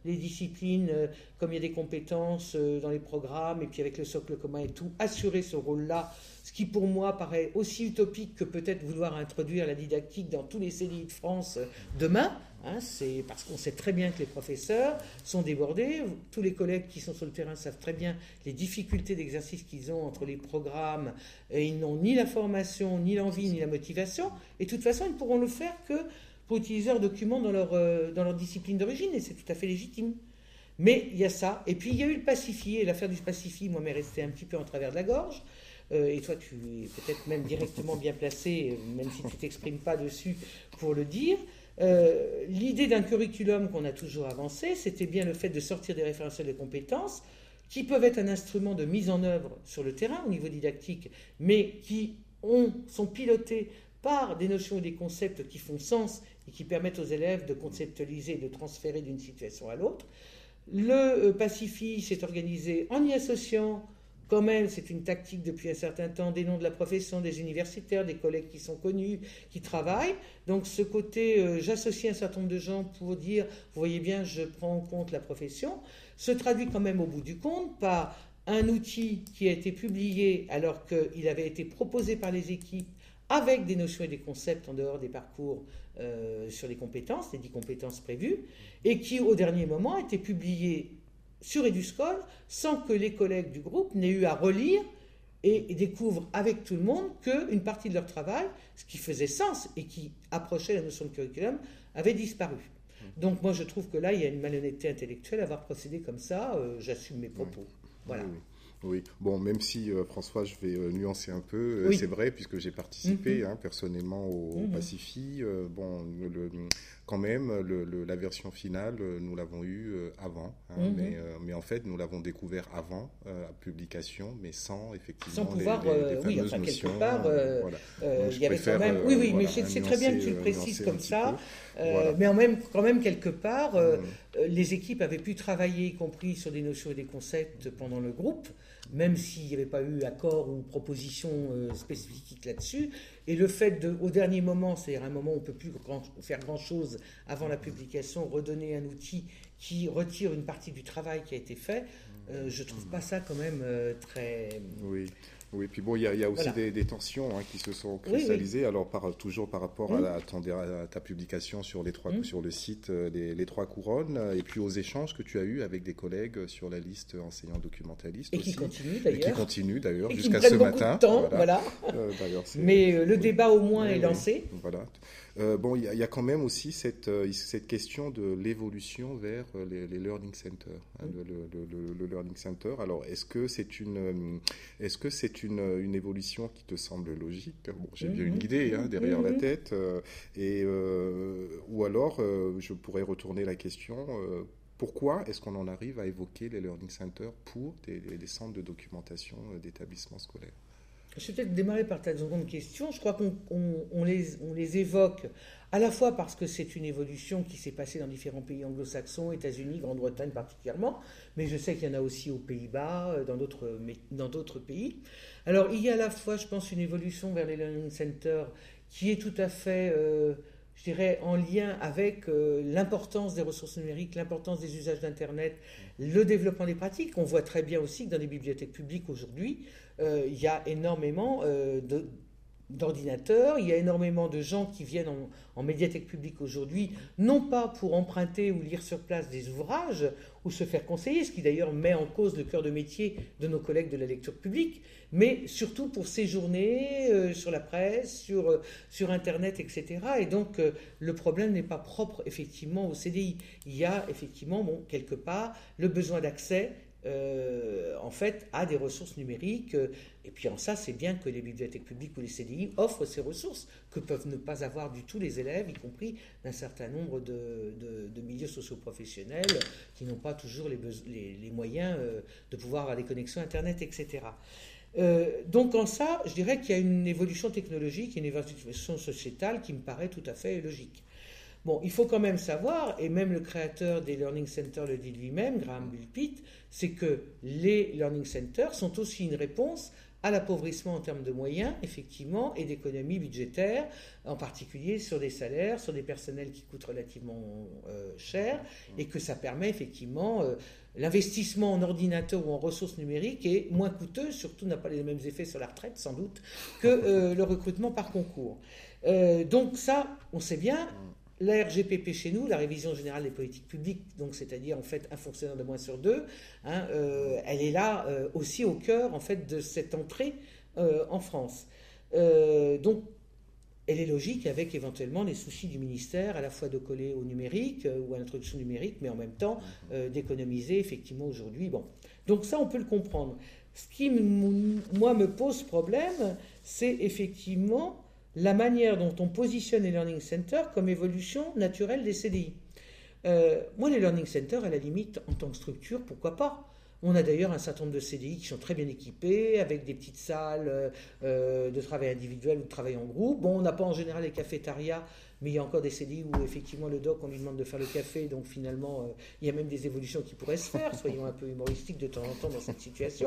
les disciplines, euh, comme il y a des compétences euh, dans les programmes, et puis avec le socle commun et tout, assurer ce rôle-là, ce qui pour moi paraît aussi utopique que peut-être vouloir introduire la didactique dans tous les C D I de France euh, demain. Hein, c'est parce qu'on sait très bien que les professeurs sont débordés. Tous les collègues qui sont sur le terrain savent très bien les difficultés d'exercice qu'ils ont entre les programmes. Et ils n'ont ni la formation, ni l'envie, ni la motivation. Et de toute façon, ils ne pourront le faire que pour utiliser leurs documents dans leur, euh, dans leur discipline d'origine. Et c'est tout à fait légitime. Mais il y a ça. Et puis il y a eu le Pacifi. Et l'affaire du Pacifi, moi, m'est restée un petit peu en travers de la gorge. Euh, et toi, tu es peut-être même directement bien placé, même si tu ne t'exprimes pas dessus, pour le dire. Euh, l'idée d'un curriculum qu'on a toujours avancé, c'était bien le fait de sortir des référentiels de compétences qui peuvent être un instrument de mise en œuvre sur le terrain au niveau didactique, mais qui ont, sont pilotés par des notions et des concepts qui font sens et qui permettent aux élèves de conceptualiser et de transférer d'une situation à l'autre. Le euh, Pacifi s'est organisé en y associant quand même, c'est une tactique depuis un certain temps, des noms de la profession, des universitaires, des collègues qui sont connus, qui travaillent. Donc ce côté, euh, j'associe un certain nombre de gens pour dire, vous voyez bien, je prends en compte la profession, se traduit quand même au bout du compte par un outil qui a été publié alors qu'il avait été proposé par les équipes avec des notions et des concepts en dehors des parcours euh, sur les compétences, les dix compétences prévues, et qui au dernier moment a été publié sur Eduscol, sans que les collègues du groupe n'aient eu à relire et, et découvrent avec tout le monde qu'une partie de leur travail, ce qui faisait sens et qui approchait la notion de curriculum, avait disparu. Donc moi je trouve que là il y a une malhonnêteté intellectuelle à avoir procédé comme ça, euh, j'assume mes propos. Voilà. Oui, oui. Oui, bon, même si, euh, François, je vais euh, nuancer un peu, euh, oui. c'est vrai, puisque j'ai participé mm-hmm. hein, personnellement au, mm-hmm. au Pacifi, euh, bon, le, quand même, le, le, la version finale, nous l'avons eue euh, avant, hein, mm-hmm. mais, euh, mais en fait, nous l'avons découvert avant euh, la publication, mais sans, effectivement, sans pouvoir, les, les, les euh, fameuses oui, enfin, notions. quelque part, euh, voilà. euh, il y avait quand même... Oui, oui, euh, mais voilà, c'est très bien que tu le précises comme ça, euh, voilà. mais en même, quand même, quelque part, euh, mm. les équipes avaient pu travailler, y compris sur des notions et des concepts pendant le groupe, même s'il n'y avait pas eu accord ou proposition euh, spécifique là-dessus. Et le fait, de, au dernier moment, c'est-à-dire un moment où on ne peut plus grand, faire grand-chose avant la publication, redonner un outil qui retire une partie du travail qui a été fait, euh, je ne trouve pas ça quand même euh, très... Oui. Oui, puis bon, il y, y a aussi voilà. des, des tensions hein, qui se sont cristallisées. Oui, oui. Alors, par, toujours par rapport mmh. à, la, à, ton, à ta publication sur, les trois, mmh. sur le site euh, les, les Trois Couronnes, et puis aux échanges que tu as eus avec des collègues sur la liste enseignants documentalistes. Et aussi, qui continuent d'ailleurs. Et qui continuent d'ailleurs jusqu'à ce matin. De temps, voilà. voilà. Euh, Mais euh, le débat au moins oui, est lancé. Oui, voilà. Euh, bon, il y, y a quand même aussi cette, euh, cette question de l'évolution vers les, les learning centers, hein, mmh. le, le, le, le learning center. Alors, est-ce que c'est une, est-ce que c'est une, une évolution qui te semble logique? Bon, j'ai mmh. bien une idée hein, derrière mmh. la tête, euh, et euh, ou alors, euh, je pourrais retourner la question. Euh, Pourquoi est-ce qu'on en arrive à évoquer les learning centers pour des, des centres de documentation d'établissements scolaires? Je vais peut-être démarrer par ta seconde question. Je crois qu'on on, on les, on les évoque à la fois parce que c'est une évolution qui s'est passée dans différents pays anglo-saxons, États-Unis, Grande-Bretagne particulièrement, mais je sais qu'il y en a aussi aux Pays-Bas, dans d'autres, dans d'autres pays. Alors, il y a à la fois, je pense, une évolution vers les learning centers qui est tout à fait... Euh, je dirais, en lien avec euh, l'importance des ressources numériques, l'importance des usages d'Internet, le développement des pratiques. On voit très bien aussi que dans les bibliothèques publiques aujourd'hui, euh, il y a énormément euh, de, d'ordinateurs, il y a énormément de gens qui viennent en, en médiathèque publique aujourd'hui, non pas pour emprunter ou lire sur place des ouvrages ou se faire conseiller, ce qui d'ailleurs met en cause le cœur de métier de nos collègues de la lecture publique, mais surtout pour séjourner euh, sur la presse, sur, euh, sur Internet, et cetera. Et donc, euh, le problème n'est pas propre, effectivement, au C D I. Il y a, effectivement, bon, quelque part, le besoin d'accès, euh, en fait, à des ressources numériques. Euh, et puis, en ça, c'est bien que les bibliothèques publiques ou les C D I offrent ces ressources que peuvent ne pas avoir du tout les élèves, y compris d'un certain nombre de, de, de milieux socio-professionnels qui n'ont pas toujours les, les, les moyens euh, de pouvoir avoir des connexions Internet, et cetera. Euh, donc en ça, je dirais qu'il y a une évolution technologique, une évolution sociétale qui me paraît tout à fait logique. Bon, il faut quand même savoir, et même le créateur des Learning Centers le dit lui-même, Graham Bulpitt, c'est que les Learning Centers sont aussi une réponse à l'appauvrissement en termes de moyens, effectivement, et d'économies budgétaires, en particulier sur des salaires, sur des personnels qui coûtent relativement euh, cher, et que ça permet effectivement euh, l'investissement en ordinateur ou en ressources numériques est moins coûteux, surtout n'a pas les mêmes effets sur la retraite sans doute, que euh, le recrutement par concours. Euh, donc ça, on sait bien. La R G P P chez nous, la révision générale des politiques publiques, donc c'est-à-dire en fait un fonctionnaire de moins sur deux, hein, euh, elle est là euh, aussi au cœur en fait de cette entrée euh, en France. Euh, donc elle est logique avec éventuellement les soucis du ministère à la fois de coller au numérique euh, ou à l'introduction numérique, mais en même temps euh, d'économiser effectivement aujourd'hui. Bon, donc ça on peut le comprendre. Ce qui moi me pose problème, c'est effectivement la manière dont on positionne les learning centers comme évolution naturelle des C D I. Euh, moi, les learning centers, à la limite, en tant que structure, pourquoi pas ? On a d'ailleurs un certain nombre de C D I qui sont très bien équipés, avec des petites salles euh, de travail individuel ou de travail en groupe. Bon, on n'a pas en général les cafétérias, mais il y a encore des C D I où effectivement le doc, on lui demande de faire le café, donc finalement, euh, il y a même des évolutions qui pourraient se faire, soyons un peu humoristiques de temps en temps dans cette situation.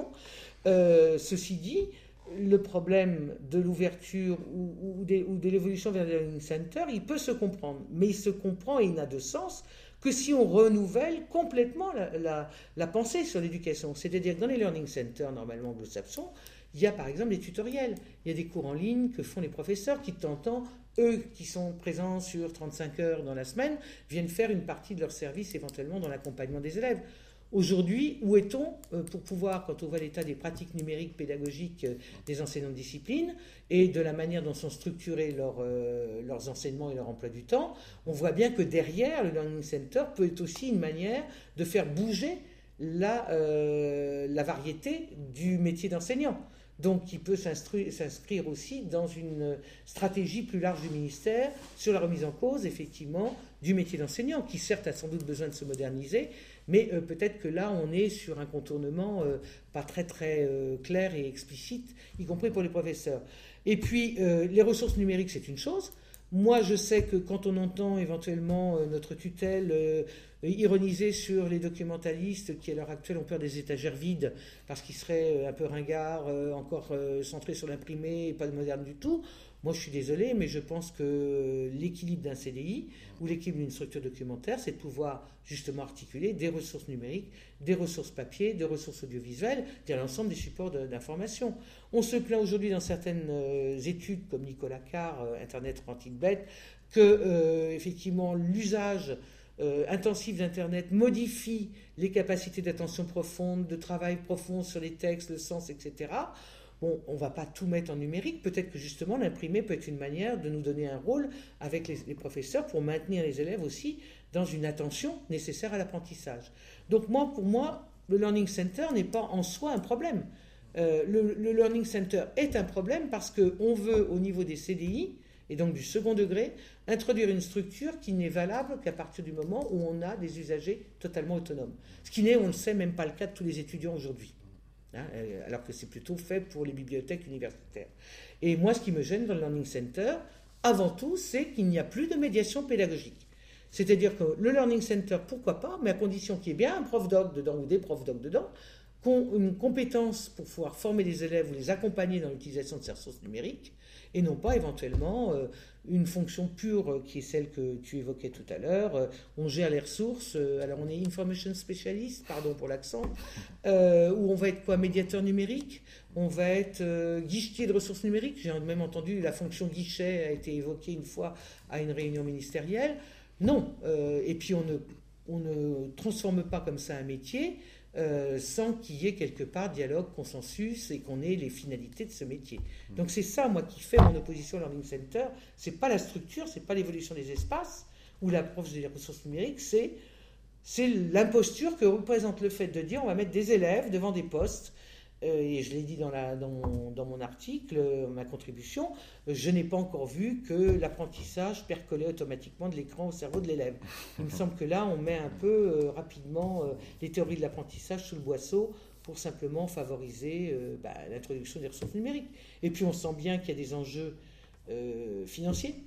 Euh, ceci dit, le problème de l'ouverture ou, ou, des, ou de l'évolution vers les learning centers, il peut se comprendre. Mais il se comprend et il n'a de sens que si on renouvelle complètement la, la, la pensée sur l'éducation. C'est-à-dire que dans les learning centers, normalement anglo-saxons, il y a par exemple des tutoriels. Il y a des cours en ligne que font les professeurs qui, de temps en temps, eux qui sont présents sur trente-cinq heures dans la semaine, viennent faire une partie de leur service éventuellement dans l'accompagnement des élèves. Aujourd'hui, où est-on pour pouvoir, quand on voit l'état des pratiques numériques pédagogiques des enseignants de discipline et de la manière dont sont structurés leurs, euh, leurs enseignements et leur emploi du temps, on voit bien que derrière, le Learning Center peut être aussi une manière de faire bouger la, euh, la variété du métier d'enseignant. Donc, il peut s'inscrire aussi dans une stratégie plus large du ministère sur la remise en cause, effectivement, du métier d'enseignant, qui certes a sans doute besoin de se moderniser, mais euh, peut-être que là, on est sur un contournement euh, pas très très euh, clair et explicite, y compris pour les professeurs. Et puis, euh, les ressources numériques, c'est une chose. Moi, je sais que quand on entend éventuellement euh, notre tutelle euh, ironiser sur les documentalistes qui, à l'heure actuelle, ont peur des étagères vides parce qu'ils seraient euh, un peu ringards, euh, encore euh, centrés sur l'imprimé et pas de moderne du tout, moi, je suis désolé, mais je pense que l'équilibre d'un C D I ou l'équilibre d'une structure documentaire, c'est de pouvoir justement articuler des ressources numériques, des ressources papier, des ressources audiovisuelles, c'est-à-dire l'ensemble des supports de, d'information. On se plaint aujourd'hui dans certaines euh, études, comme Nicolas Carr, euh, Internet rend-il bête, que euh, effectivement l'usage euh, intensif d'Internet modifie les capacités d'attention profonde, de travail profond sur les textes, le sens, et cetera. Bon, on ne va pas tout mettre en numérique. Peut-être que justement l'imprimer peut être une manière de nous donner un rôle avec les, les professeurs pour maintenir les élèves aussi dans une attention nécessaire à l'apprentissage. Donc moi, pour moi, le Learning Center n'est pas en soi un problème. Euh, le, le Learning Center est un problème parce qu'on veut, au niveau des C D I, et donc du second degré, introduire une structure qui n'est valable qu'à partir du moment où on a des usagers totalement autonomes. Ce qui n'est, on le sait, même pas le cas de tous les étudiants aujourd'hui. Hein, alors que c'est plutôt fait pour les bibliothèques universitaires. Et moi, ce qui me gêne dans le Learning Center, avant tout, c'est qu'il n'y a plus de médiation pédagogique. C'est-à-dire que le Learning Center, pourquoi pas, mais à condition qu'il y ait bien un prof doc dedans ou des profs doc dedans, qui ont une compétence pour pouvoir former les élèves ou les accompagner dans l'utilisation de ces ressources numériques, et non pas éventuellement euh, une fonction pure euh, qui est celle que tu évoquais tout à l'heure. Euh, on gère les ressources, euh, alors on est information specialist, pardon pour l'accent, euh, où on va être quoi, médiateur numérique, on va être euh, guichetier de ressources numériques. J'ai même entendu la fonction guichet a été évoquée une fois à une réunion ministérielle. Non, euh, et puis on ne, on ne transforme pas comme ça un métier Euh, sans qu'il y ait quelque part dialogue, consensus et qu'on ait les finalités de ce métier. Donc c'est ça, moi, qui fait mon opposition au Learning Center. C'est pas la structure, c'est pas l'évolution des espaces ou l'approche des ressources numériques, c'est, c'est l'imposture que représente le fait de dire on va mettre des élèves devant des postes. Euh, et je l'ai dit dans, la, dans, dans mon article, euh, ma contribution, euh, je n'ai pas encore vu que l'apprentissage percolait automatiquement de l'écran au cerveau de l'élève. Il me semble que là, on met un peu euh, rapidement euh, les théories de l'apprentissage sous le boisseau pour simplement favoriser euh, bah, l'introduction des ressources numériques. Et puis on sent bien qu'il y a des enjeux euh, financiers,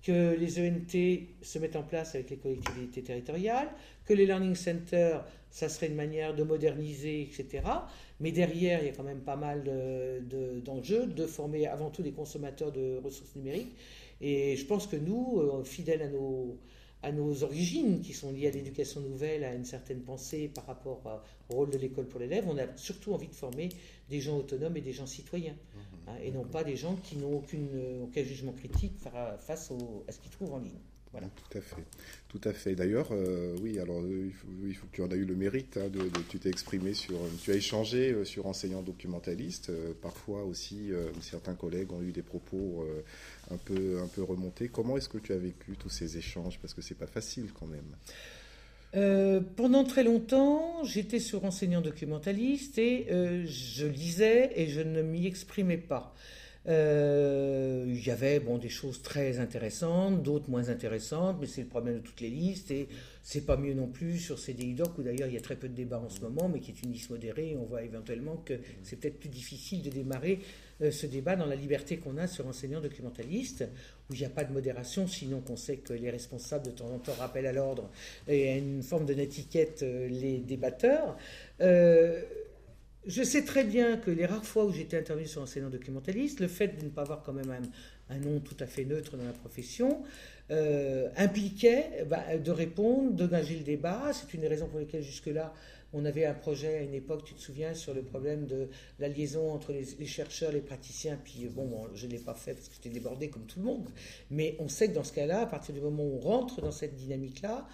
que les E N T se mettent en place avec les collectivités territoriales, que les learning centers, ça serait une manière de moderniser, et cetera. Mais derrière, il y a quand même pas mal de, de, d'enjeux, de former avant tout des consommateurs de ressources numériques. Et je pense que nous, fidèles à nos, à nos origines, qui sont liées à l'éducation nouvelle, à une certaine pensée par rapport au rôle de l'école pour l'élève, on a surtout envie de former des gens autonomes et des gens citoyens. Hein, et non pas des gens qui n'ont aucune, aucun jugement critique face au, à ce qu'ils trouvent en ligne. Voilà. Tout à fait, tout à fait. D'ailleurs, euh, oui, alors il faut, il faut que tu en aies eu le mérite. Hein, de, de, tu t'es exprimé sur, tu as échangé euh, sur enseignants documentalistes. Euh, parfois aussi, euh, certains collègues ont eu des propos euh, un peu, un peu remontés. Comment est-ce que tu as vécu tous ces échanges? Parce que c'est pas facile quand même. Euh, pendant très longtemps, j'étais sur enseignant documentaliste et euh, je lisais et je ne m'y exprimais pas. Euh, il y avait bon, des choses très intéressantes, d'autres moins intéressantes, mais c'est le problème de toutes les listes et c'est pas mieux non plus sur C D I Doc où d'ailleurs il y a très peu de débats en ce moment, mais qui est une liste modérée et on voit éventuellement que c'est peut-être plus difficile de démarrer euh, ce débat dans la liberté qu'on a sur enseignant documentaliste où il n'y a pas de modération, sinon qu'on sait que les responsables de temps en temps rappellent à l'ordre et à une forme de netiquette euh, les débatteurs. Euh, Je sais très bien que les rares fois où j'étais intervenu sur enseignant documentaliste, le fait de ne pas avoir quand même un, un nom tout à fait neutre dans la profession euh, impliquait bah, de répondre, d'engager le débat. C'est une des raisons pour lesquelles jusque-là, on avait un projet à une époque, tu te souviens, sur le problème de la liaison entre les, les chercheurs, les praticiens, puis bon, bon je ne l'ai pas fait parce que j'étais débordé comme tout le monde, mais on sait que dans ce cas-là, à partir du moment où on rentre dans cette dynamique-là,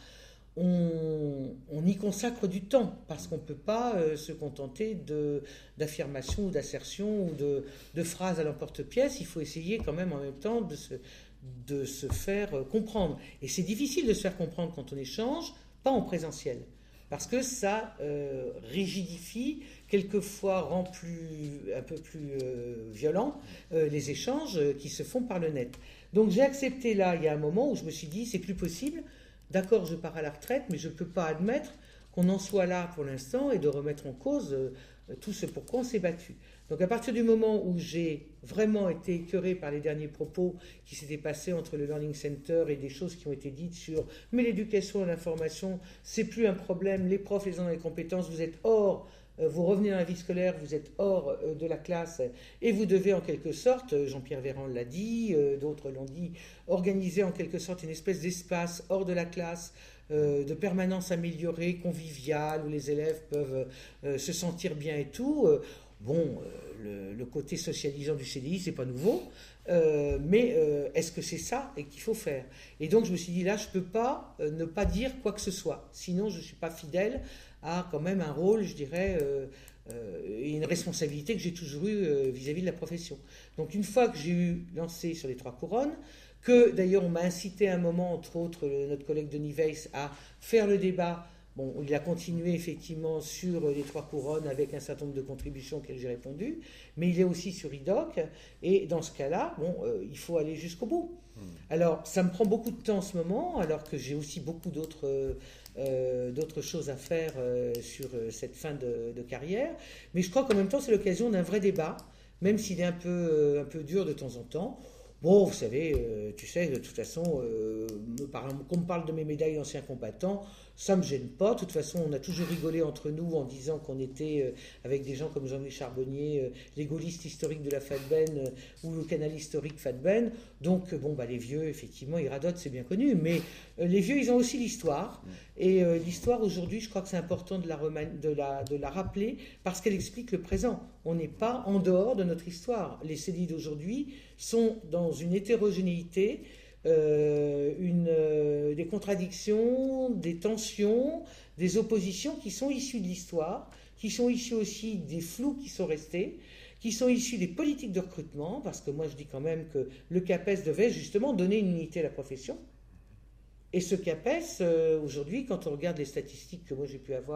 On, on y consacre du temps parce qu'on ne peut pas euh, se contenter de, d'affirmations ou d'assertions ou de, de phrases à l'emporte-pièce. Il faut essayer quand même en même temps de se, de se faire euh, comprendre. Et c'est difficile de se faire comprendre quand on échange, pas en présentiel, parce que ça euh, rigidifie, quelquefois rend plus, un peu plus euh, violent euh, les échanges qui se font par le net. Donc j'ai accepté là, il y a un moment où je me suis dit, c'est plus possible. D'accord, je pars à la retraite, mais je ne peux pas admettre qu'on en soit là pour l'instant et de remettre en cause euh, tout ce pourquoi on s'est battu. Donc à partir du moment où j'ai vraiment été écœuré par les derniers propos qui s'étaient passés entre le Learning Center et des choses qui ont été dites sur « mais l'éducation et l'information, c'est plus un problème, les profs, les gens ont les compétences, vous êtes hors... » Vous revenez dans la vie scolaire, vous êtes hors de la classe et vous devez en quelque sorte, Jean-Pierre Véran l'a dit, d'autres l'ont dit, organiser en quelque sorte une espèce d'espace hors de la classe, de permanence améliorée, conviviale, où les élèves peuvent se sentir bien et tout. Bon, le, le côté socialisant du C D I, c'est pas nouveau, euh, mais euh, est-ce que c'est ça et qu'il faut faire? Et donc je me suis dit là, je peux pas euh, ne pas dire quoi que ce soit, sinon je suis pas fidèle à quand même un rôle, je dirais, euh, euh, et une responsabilité que j'ai toujours eue euh, vis-à-vis de la profession. Donc une fois que j'ai eu lancé sur les trois couronnes, que d'ailleurs on m'a incité à un moment, entre autres notre collègue Denis Weiss, à faire le débat. Bon, il a continué effectivement sur les trois couronnes avec un certain nombre de contributions auxquelles j'ai répondu, mais il est aussi sur I D O C, et dans ce cas-là, bon, euh, il faut aller jusqu'au bout. Mmh. Alors, ça me prend beaucoup de temps en ce moment, alors que j'ai aussi beaucoup d'autres, euh, d'autres choses à faire euh, sur cette fin de, de carrière, mais je crois qu'en même temps, c'est l'occasion d'un vrai débat, même s'il est un peu, un peu dur de temps en temps. Bon, vous savez, euh, tu sais, de toute façon, euh, qu'on me parle de mes médailles d'anciens combattants, ça ne me gêne pas. De toute façon, on a toujours rigolé entre nous en disant qu'on était, euh, avec des gens comme Jean-Louis Charbonnier, euh, les gaullistes historiques de la FADBEN euh, ou le canal historique FADBEN. Donc, euh, bon, bah, les vieux, effectivement, ils radotent, c'est bien connu. Mais euh, les vieux, ils ont aussi l'histoire. Et euh, l'histoire, aujourd'hui, je crois que c'est important de la, remane, de, la, de la rappeler parce qu'elle explique le présent. On n'est pas en dehors de notre histoire. Les C D I d'aujourd'hui sont dans une hétérogénéité, euh, une, euh, des contradictions, des tensions, des oppositions qui sont issues de l'histoire, qui sont issues aussi des flous qui sont restés, qui sont issues des politiques de recrutement, parce que moi je dis quand même que le CAPES devait justement donner une unité à la profession. Et ce CAPES, euh, aujourd'hui, quand on regarde les statistiques que moi j'ai pu avoir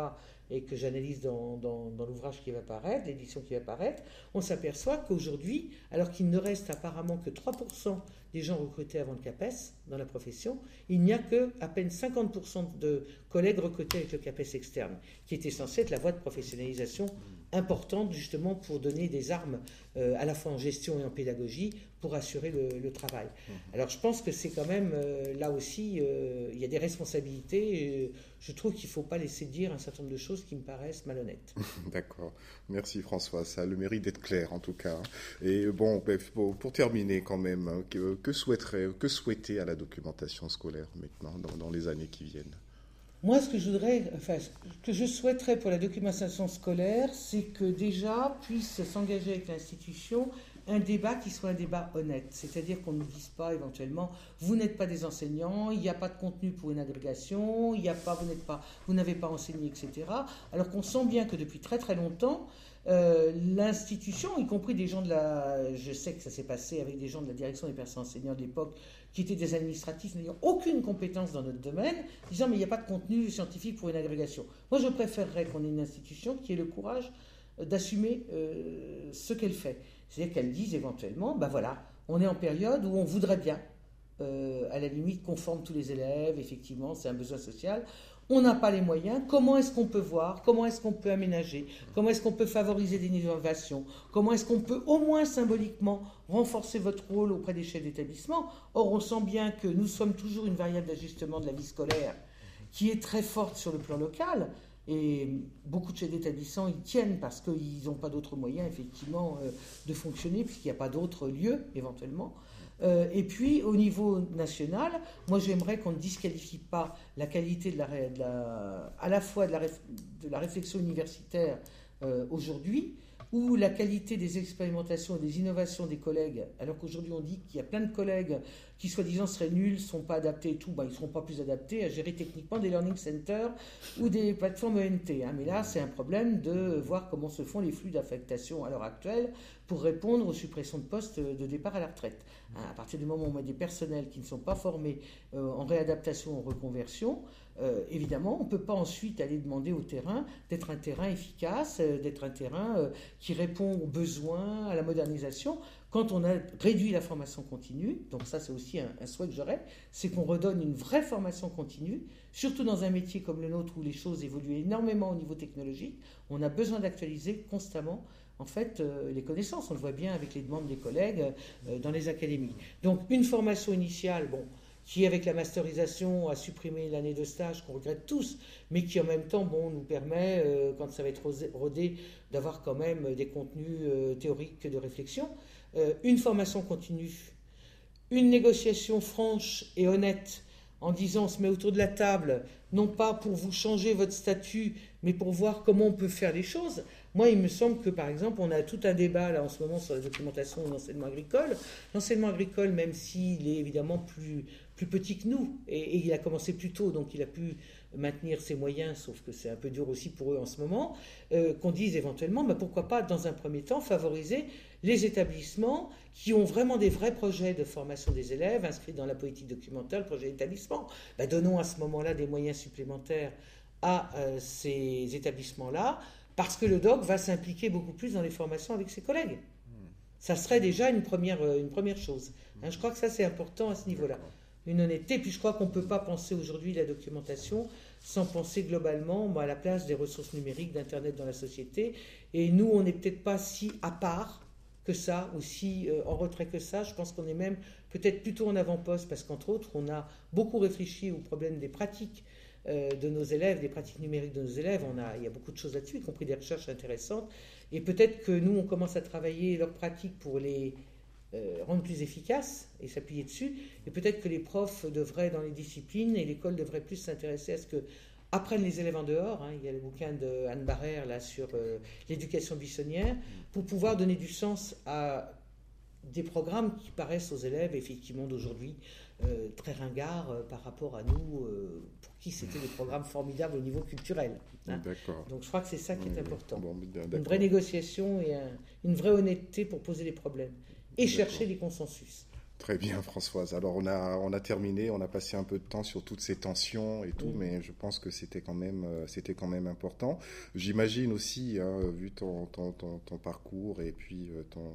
et que j'analyse dans, dans, dans l'ouvrage qui va paraître, l'édition qui va paraître, on s'aperçoit qu'aujourd'hui, alors qu'il ne reste apparemment que trois pour cent des gens recrutés avant le CAPES dans la profession, il n'y a que à peine cinquante pour cent de collègues recrutés avec le CAPES externe, qui était censé être la voie de professionnalisation importante justement pour donner des armes euh, à la fois en gestion et en pédagogie pour assurer le, le travail. Alors je pense que c'est quand même euh, là aussi, euh, il y a des responsabilités. Et je trouve qu'il ne faut pas laisser dire un certain nombre de choses qui me paraissent malhonnêtes. D'accord. Merci François. Ça a le mérite d'être clair en tout cas. Et bon, pour, pour terminer quand même, que, que, souhaiterait, que souhaiter à la documentation scolaire maintenant, dans, dans les années qui viennent ? Moi, ce que je voudrais, enfin, ce que je souhaiterais pour la documentation scolaire, c'est que déjà puisse s'engager avec l'institution un débat qui soit un débat honnête. C'est-à-dire qu'on ne nous dise pas éventuellement, vous n'êtes pas des enseignants, il n'y a pas de contenu pour une agrégation, il n'y a pas, vous n'êtes pas, vous n'avez pas enseigné, et cetera. Alors qu'on sent bien que depuis très très longtemps, euh, l'institution, y compris des gens de la, je sais que ça s'est passé avec des gens de la direction des personnes enseignantes de l'époque, qui étaient des administratifs n'ayant aucune compétence dans notre domaine, disant mais il n'y a pas de contenu scientifique pour une agrégation. Moi je préférerais qu'on ait une institution qui ait le courage d'assumer euh, ce qu'elle fait. C'est-à-dire qu'elle dise éventuellement, ben voilà, on est en période où on voudrait bien, euh, à la limite, qu'on forme tous les élèves, effectivement, c'est un besoin social. On n'a pas les moyens. Comment est-ce qu'on peut voir? Comment est-ce qu'on peut aménager? Comment est-ce qu'on peut favoriser des innovations? Comment est-ce qu'on peut au moins symboliquement renforcer votre rôle auprès des chefs d'établissement? Or, on sent bien que nous sommes toujours une variable d'ajustement de la vie scolaire qui est très forte sur le plan local. Et beaucoup de chefs d'établissement y tiennent parce qu'ils n'ont pas d'autres moyens, effectivement, euh, de fonctionner, puisqu'il n'y a pas d'autres lieux, éventuellement. Euh, et puis, au niveau national, moi, j'aimerais qu'on ne disqualifie pas la qualité de la, de la, à la fois de la, de la réflexion universitaire euh, aujourd'hui, ou la qualité des expérimentations et des innovations des collègues, alors qu'aujourd'hui on dit qu'il y a plein de collègues qui soi-disant seraient nuls, ne sont pas adaptés et tout, ben, ils ne seront pas plus adaptés à gérer techniquement des learning centers ou des plateformes E N T. Hein. Mais là, c'est un problème de voir comment se font les flux d'affectation à l'heure actuelle pour répondre aux suppressions de postes de départ à la retraite. Hein, à partir du moment où on met des personnels qui ne sont pas formés euh, en réadaptation, en reconversion, Euh, évidemment, on ne peut pas ensuite aller demander au terrain d'être un terrain efficace, euh, d'être un terrain euh, qui répond aux besoins, à la modernisation. Quand on a réduit la formation continue, donc ça c'est aussi un, un souhait que j'aurais, c'est qu'on redonne une vraie formation continue, surtout dans un métier comme le nôtre où les choses évoluent énormément au niveau technologique. On a besoin d'actualiser constamment en fait euh, les connaissances. On le voit bien avec les demandes des collègues euh, dans les académies. Donc une formation initiale, bon, qui avec la masterisation a supprimé l'année de stage qu'on regrette tous, mais qui en même temps bon, nous permet, euh, quand ça va être rodé, d'avoir quand même des contenus euh, théoriques de réflexion. Euh, une formation continue, une négociation franche et honnête en disant on se met autour de la table, non pas pour vous changer votre statut, mais pour voir comment on peut faire les choses. Moi, il me semble que, par exemple, on a tout un débat là en ce moment sur la documentation de l'enseignement agricole. L'enseignement agricole, même s'il est évidemment plus, plus petit que nous, et, et il a commencé plus tôt, donc il a pu maintenir ses moyens, sauf que c'est un peu dur aussi pour eux en ce moment, euh, qu'on dise éventuellement, bah, pourquoi pas, dans un premier temps, favoriser les établissements qui ont vraiment des vrais projets de formation des élèves, inscrits dans la politique documentaire, le projet d'établissement. Bah, donnons à ce moment-là des moyens supplémentaires à euh, ces établissements-là, parce que le doc va s'impliquer beaucoup plus dans les formations avec ses collègues. Ça serait déjà une première, une première chose. Hein, je crois que ça, c'est important à ce niveau-là. Une honnêteté. Puis je crois qu'on ne peut pas penser aujourd'hui la documentation sans penser globalement bon, à la place des ressources numériques, d'Internet dans la société. Et nous, on n'est peut-être pas si à part que ça, ou si euh, en retrait que ça. Je pense qu'on est même peut-être plutôt en avant-poste, parce qu'entre autres, on a beaucoup réfléchi au problème des pratiques de nos élèves, des pratiques numériques de nos élèves. On a, il y a beaucoup de choses là-dessus, y compris des recherches intéressantes. Et peut-être que nous, on commence à travailler leurs pratiques pour les euh, rendre plus efficaces et s'appuyer dessus. Et peut-être que les profs devraient, dans les disciplines, et l'école devrait plus s'intéresser à ce que apprennent les élèves en dehors. Hein. Il y a le bouquin de Anne Barrère là, sur euh, l'éducation buissonnière, pour pouvoir donner du sens à des programmes qui paraissent aux élèves, effectivement, d'aujourd'hui, Euh, très ringard euh, par rapport à nous, euh, pour qui c'était des programmes formidables au niveau culturel. Hein. Donc je crois que c'est ça qui est important. Bon, une vraie négociation et un, une vraie honnêteté pour poser les problèmes et chercher des consensus. Très bien, Françoise. Alors, on a, on a terminé, on a passé un peu de temps sur toutes ces tensions et tout, mmh. mais je pense que c'était quand même, c'était quand même important. J'imagine aussi, hein, vu ton, ton, ton, ton parcours et puis ton,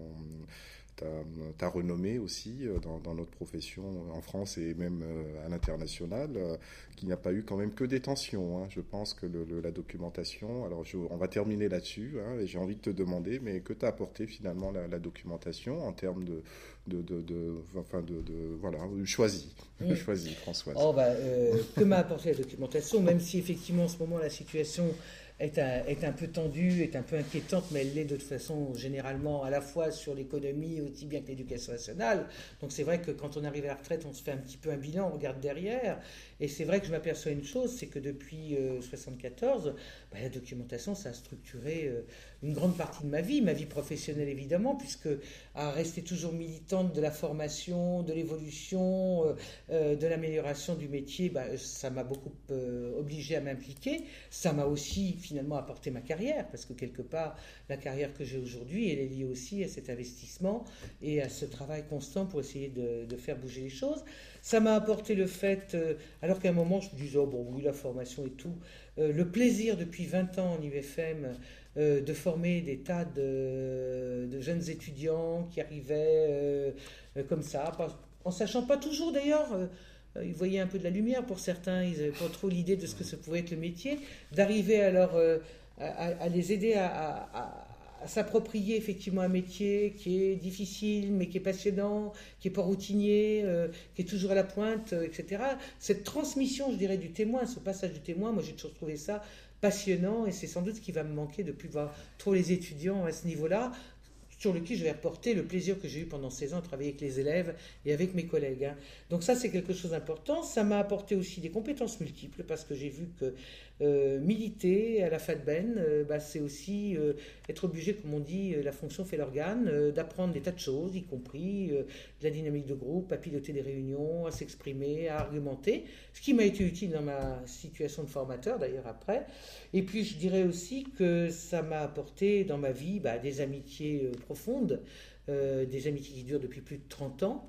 ta, ta renommée aussi dans, dans notre profession en France et même à l'international, qu'il n'y a pas eu quand même que des tensions. Hein. Je pense que le, le, la documentation, alors je, on va terminer là-dessus, hein, et j'ai envie de te demander, mais que t'a apporté finalement la, la documentation en termes de De, de, de, enfin de, de voilà, choisi, mmh. choisi, Françoise. Oh bah, euh, que m'a apporté la documentation, même si effectivement en ce moment la situation est un, est un peu tendue, est un peu inquiétante, mais elle l'est de toute façon généralement à la fois sur l'économie aussi bien que l'éducation nationale. Donc c'est vrai que quand on arrive à la retraite, on se fait un petit peu un bilan, on regarde derrière. Et c'est vrai que je m'aperçois une chose, c'est que depuis euh, soixante-quatorze, bah, la documentation, ça a structuré euh, une grande partie de ma vie, ma vie professionnelle évidemment, puisque à rester toujours militante de la formation, de l'évolution, euh, euh, de l'amélioration du métier, bah, ça m'a beaucoup euh, obligée à m'impliquer. Ça m'a aussi finalement apporté ma carrière, parce que quelque part, la carrière que j'ai aujourd'hui, elle est liée aussi à cet investissement et à ce travail constant pour essayer de, de faire bouger les choses. Ça m'a apporté le fait, euh, alors qu'à un moment je me disais, oh bon oui, la formation et tout, euh, le plaisir depuis vingt ans en U F M euh, de former des tas de, de jeunes étudiants qui arrivaient euh, euh, comme ça, pas, en sachant pas toujours d'ailleurs, euh, ils voyaient un peu de la lumière pour certains, ils n'avaient pas trop l'idée de ce que ça pouvait être le métier, d'arriver à, leur, euh, à, à les aider à... à, à à s'approprier effectivement un métier qui est difficile, mais qui est passionnant, qui n'est pas routinier, euh, qui est toujours à la pointe, euh, et cetera. Cette transmission, je dirais, du témoin, ce passage du témoin, moi j'ai toujours trouvé ça passionnant, et c'est sans doute ce qui va me manquer de plus voir trop les étudiants à ce niveau-là, sur lequel je vais reporter le plaisir que j'ai eu pendant seize ans à travailler avec les élèves et avec mes collègues. Hein. Donc ça, c'est quelque chose d'important. Ça m'a apporté aussi des compétences multiples, parce que j'ai vu que euh, militer à la FADBEN, euh, bah, c'est aussi euh, être obligé, comme on dit, euh, la fonction fait l'organe, euh, d'apprendre des tas de choses, y compris euh, de la dynamique de groupe, à piloter des réunions, à s'exprimer, à argumenter, ce qui m'a été utile dans ma situation de formateur, d'ailleurs, après. Et puis, je dirais aussi que ça m'a apporté dans ma vie bah, des amitiés euh, profondes, euh, des amitiés qui durent depuis plus de trente ans,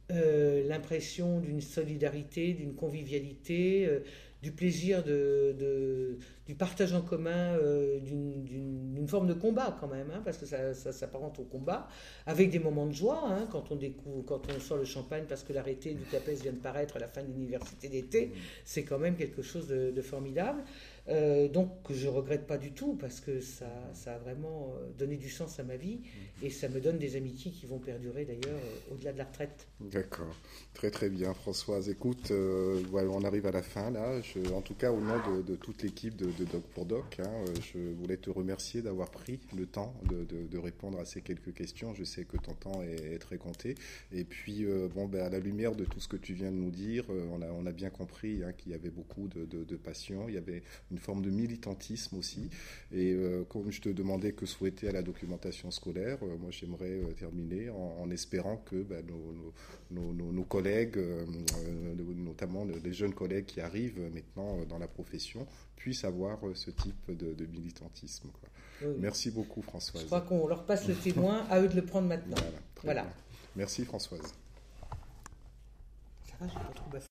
euh, l'impression d'une solidarité, d'une convivialité, euh, du plaisir de, de, du partage en commun, euh, d'une, d'une, d'une forme de combat quand même, hein, parce que ça, ça s'apparente au combat, avec des moments de joie, hein, quand on découvre, quand on sort le champagne parce que l'arrêté du CAPES vient de paraître à la fin de l'université d'été, c'est quand même quelque chose de, de formidable. Euh, donc je ne regrette pas du tout, parce que ça, ça a vraiment donné du sens à ma vie, et ça me donne des amitiés qui vont perdurer d'ailleurs au-delà de la retraite. D'accord, très très bien Françoise. Écoute, euh, voilà, on arrive à la fin là. Je, en tout cas au nom de, de toute l'équipe de, de Doc pour Doc, hein, je voulais te remercier d'avoir pris le temps de, de, de répondre à ces quelques questions. Je sais que ton temps est, est très compté, et puis euh, bon, ben, à la lumière de tout ce que tu viens de nous dire, on a, on a bien compris, hein, qu'il y avait beaucoup de, de, de passion, il y avait une forme de militantisme aussi, et euh, comme je te demandais que souhaiter à la documentation scolaire, euh, moi j'aimerais euh, terminer en, en espérant que ben, nos, nos, nos, nos collègues, euh, notamment les jeunes collègues qui arrivent maintenant dans la profession, puissent avoir ce type de, de militantisme, quoi. Oui. Merci beaucoup Françoise. Je crois qu'on leur passe le témoin, à eux de le prendre maintenant. Voilà. Voilà. Merci Françoise. Ça va, j'ai pas trop baffé.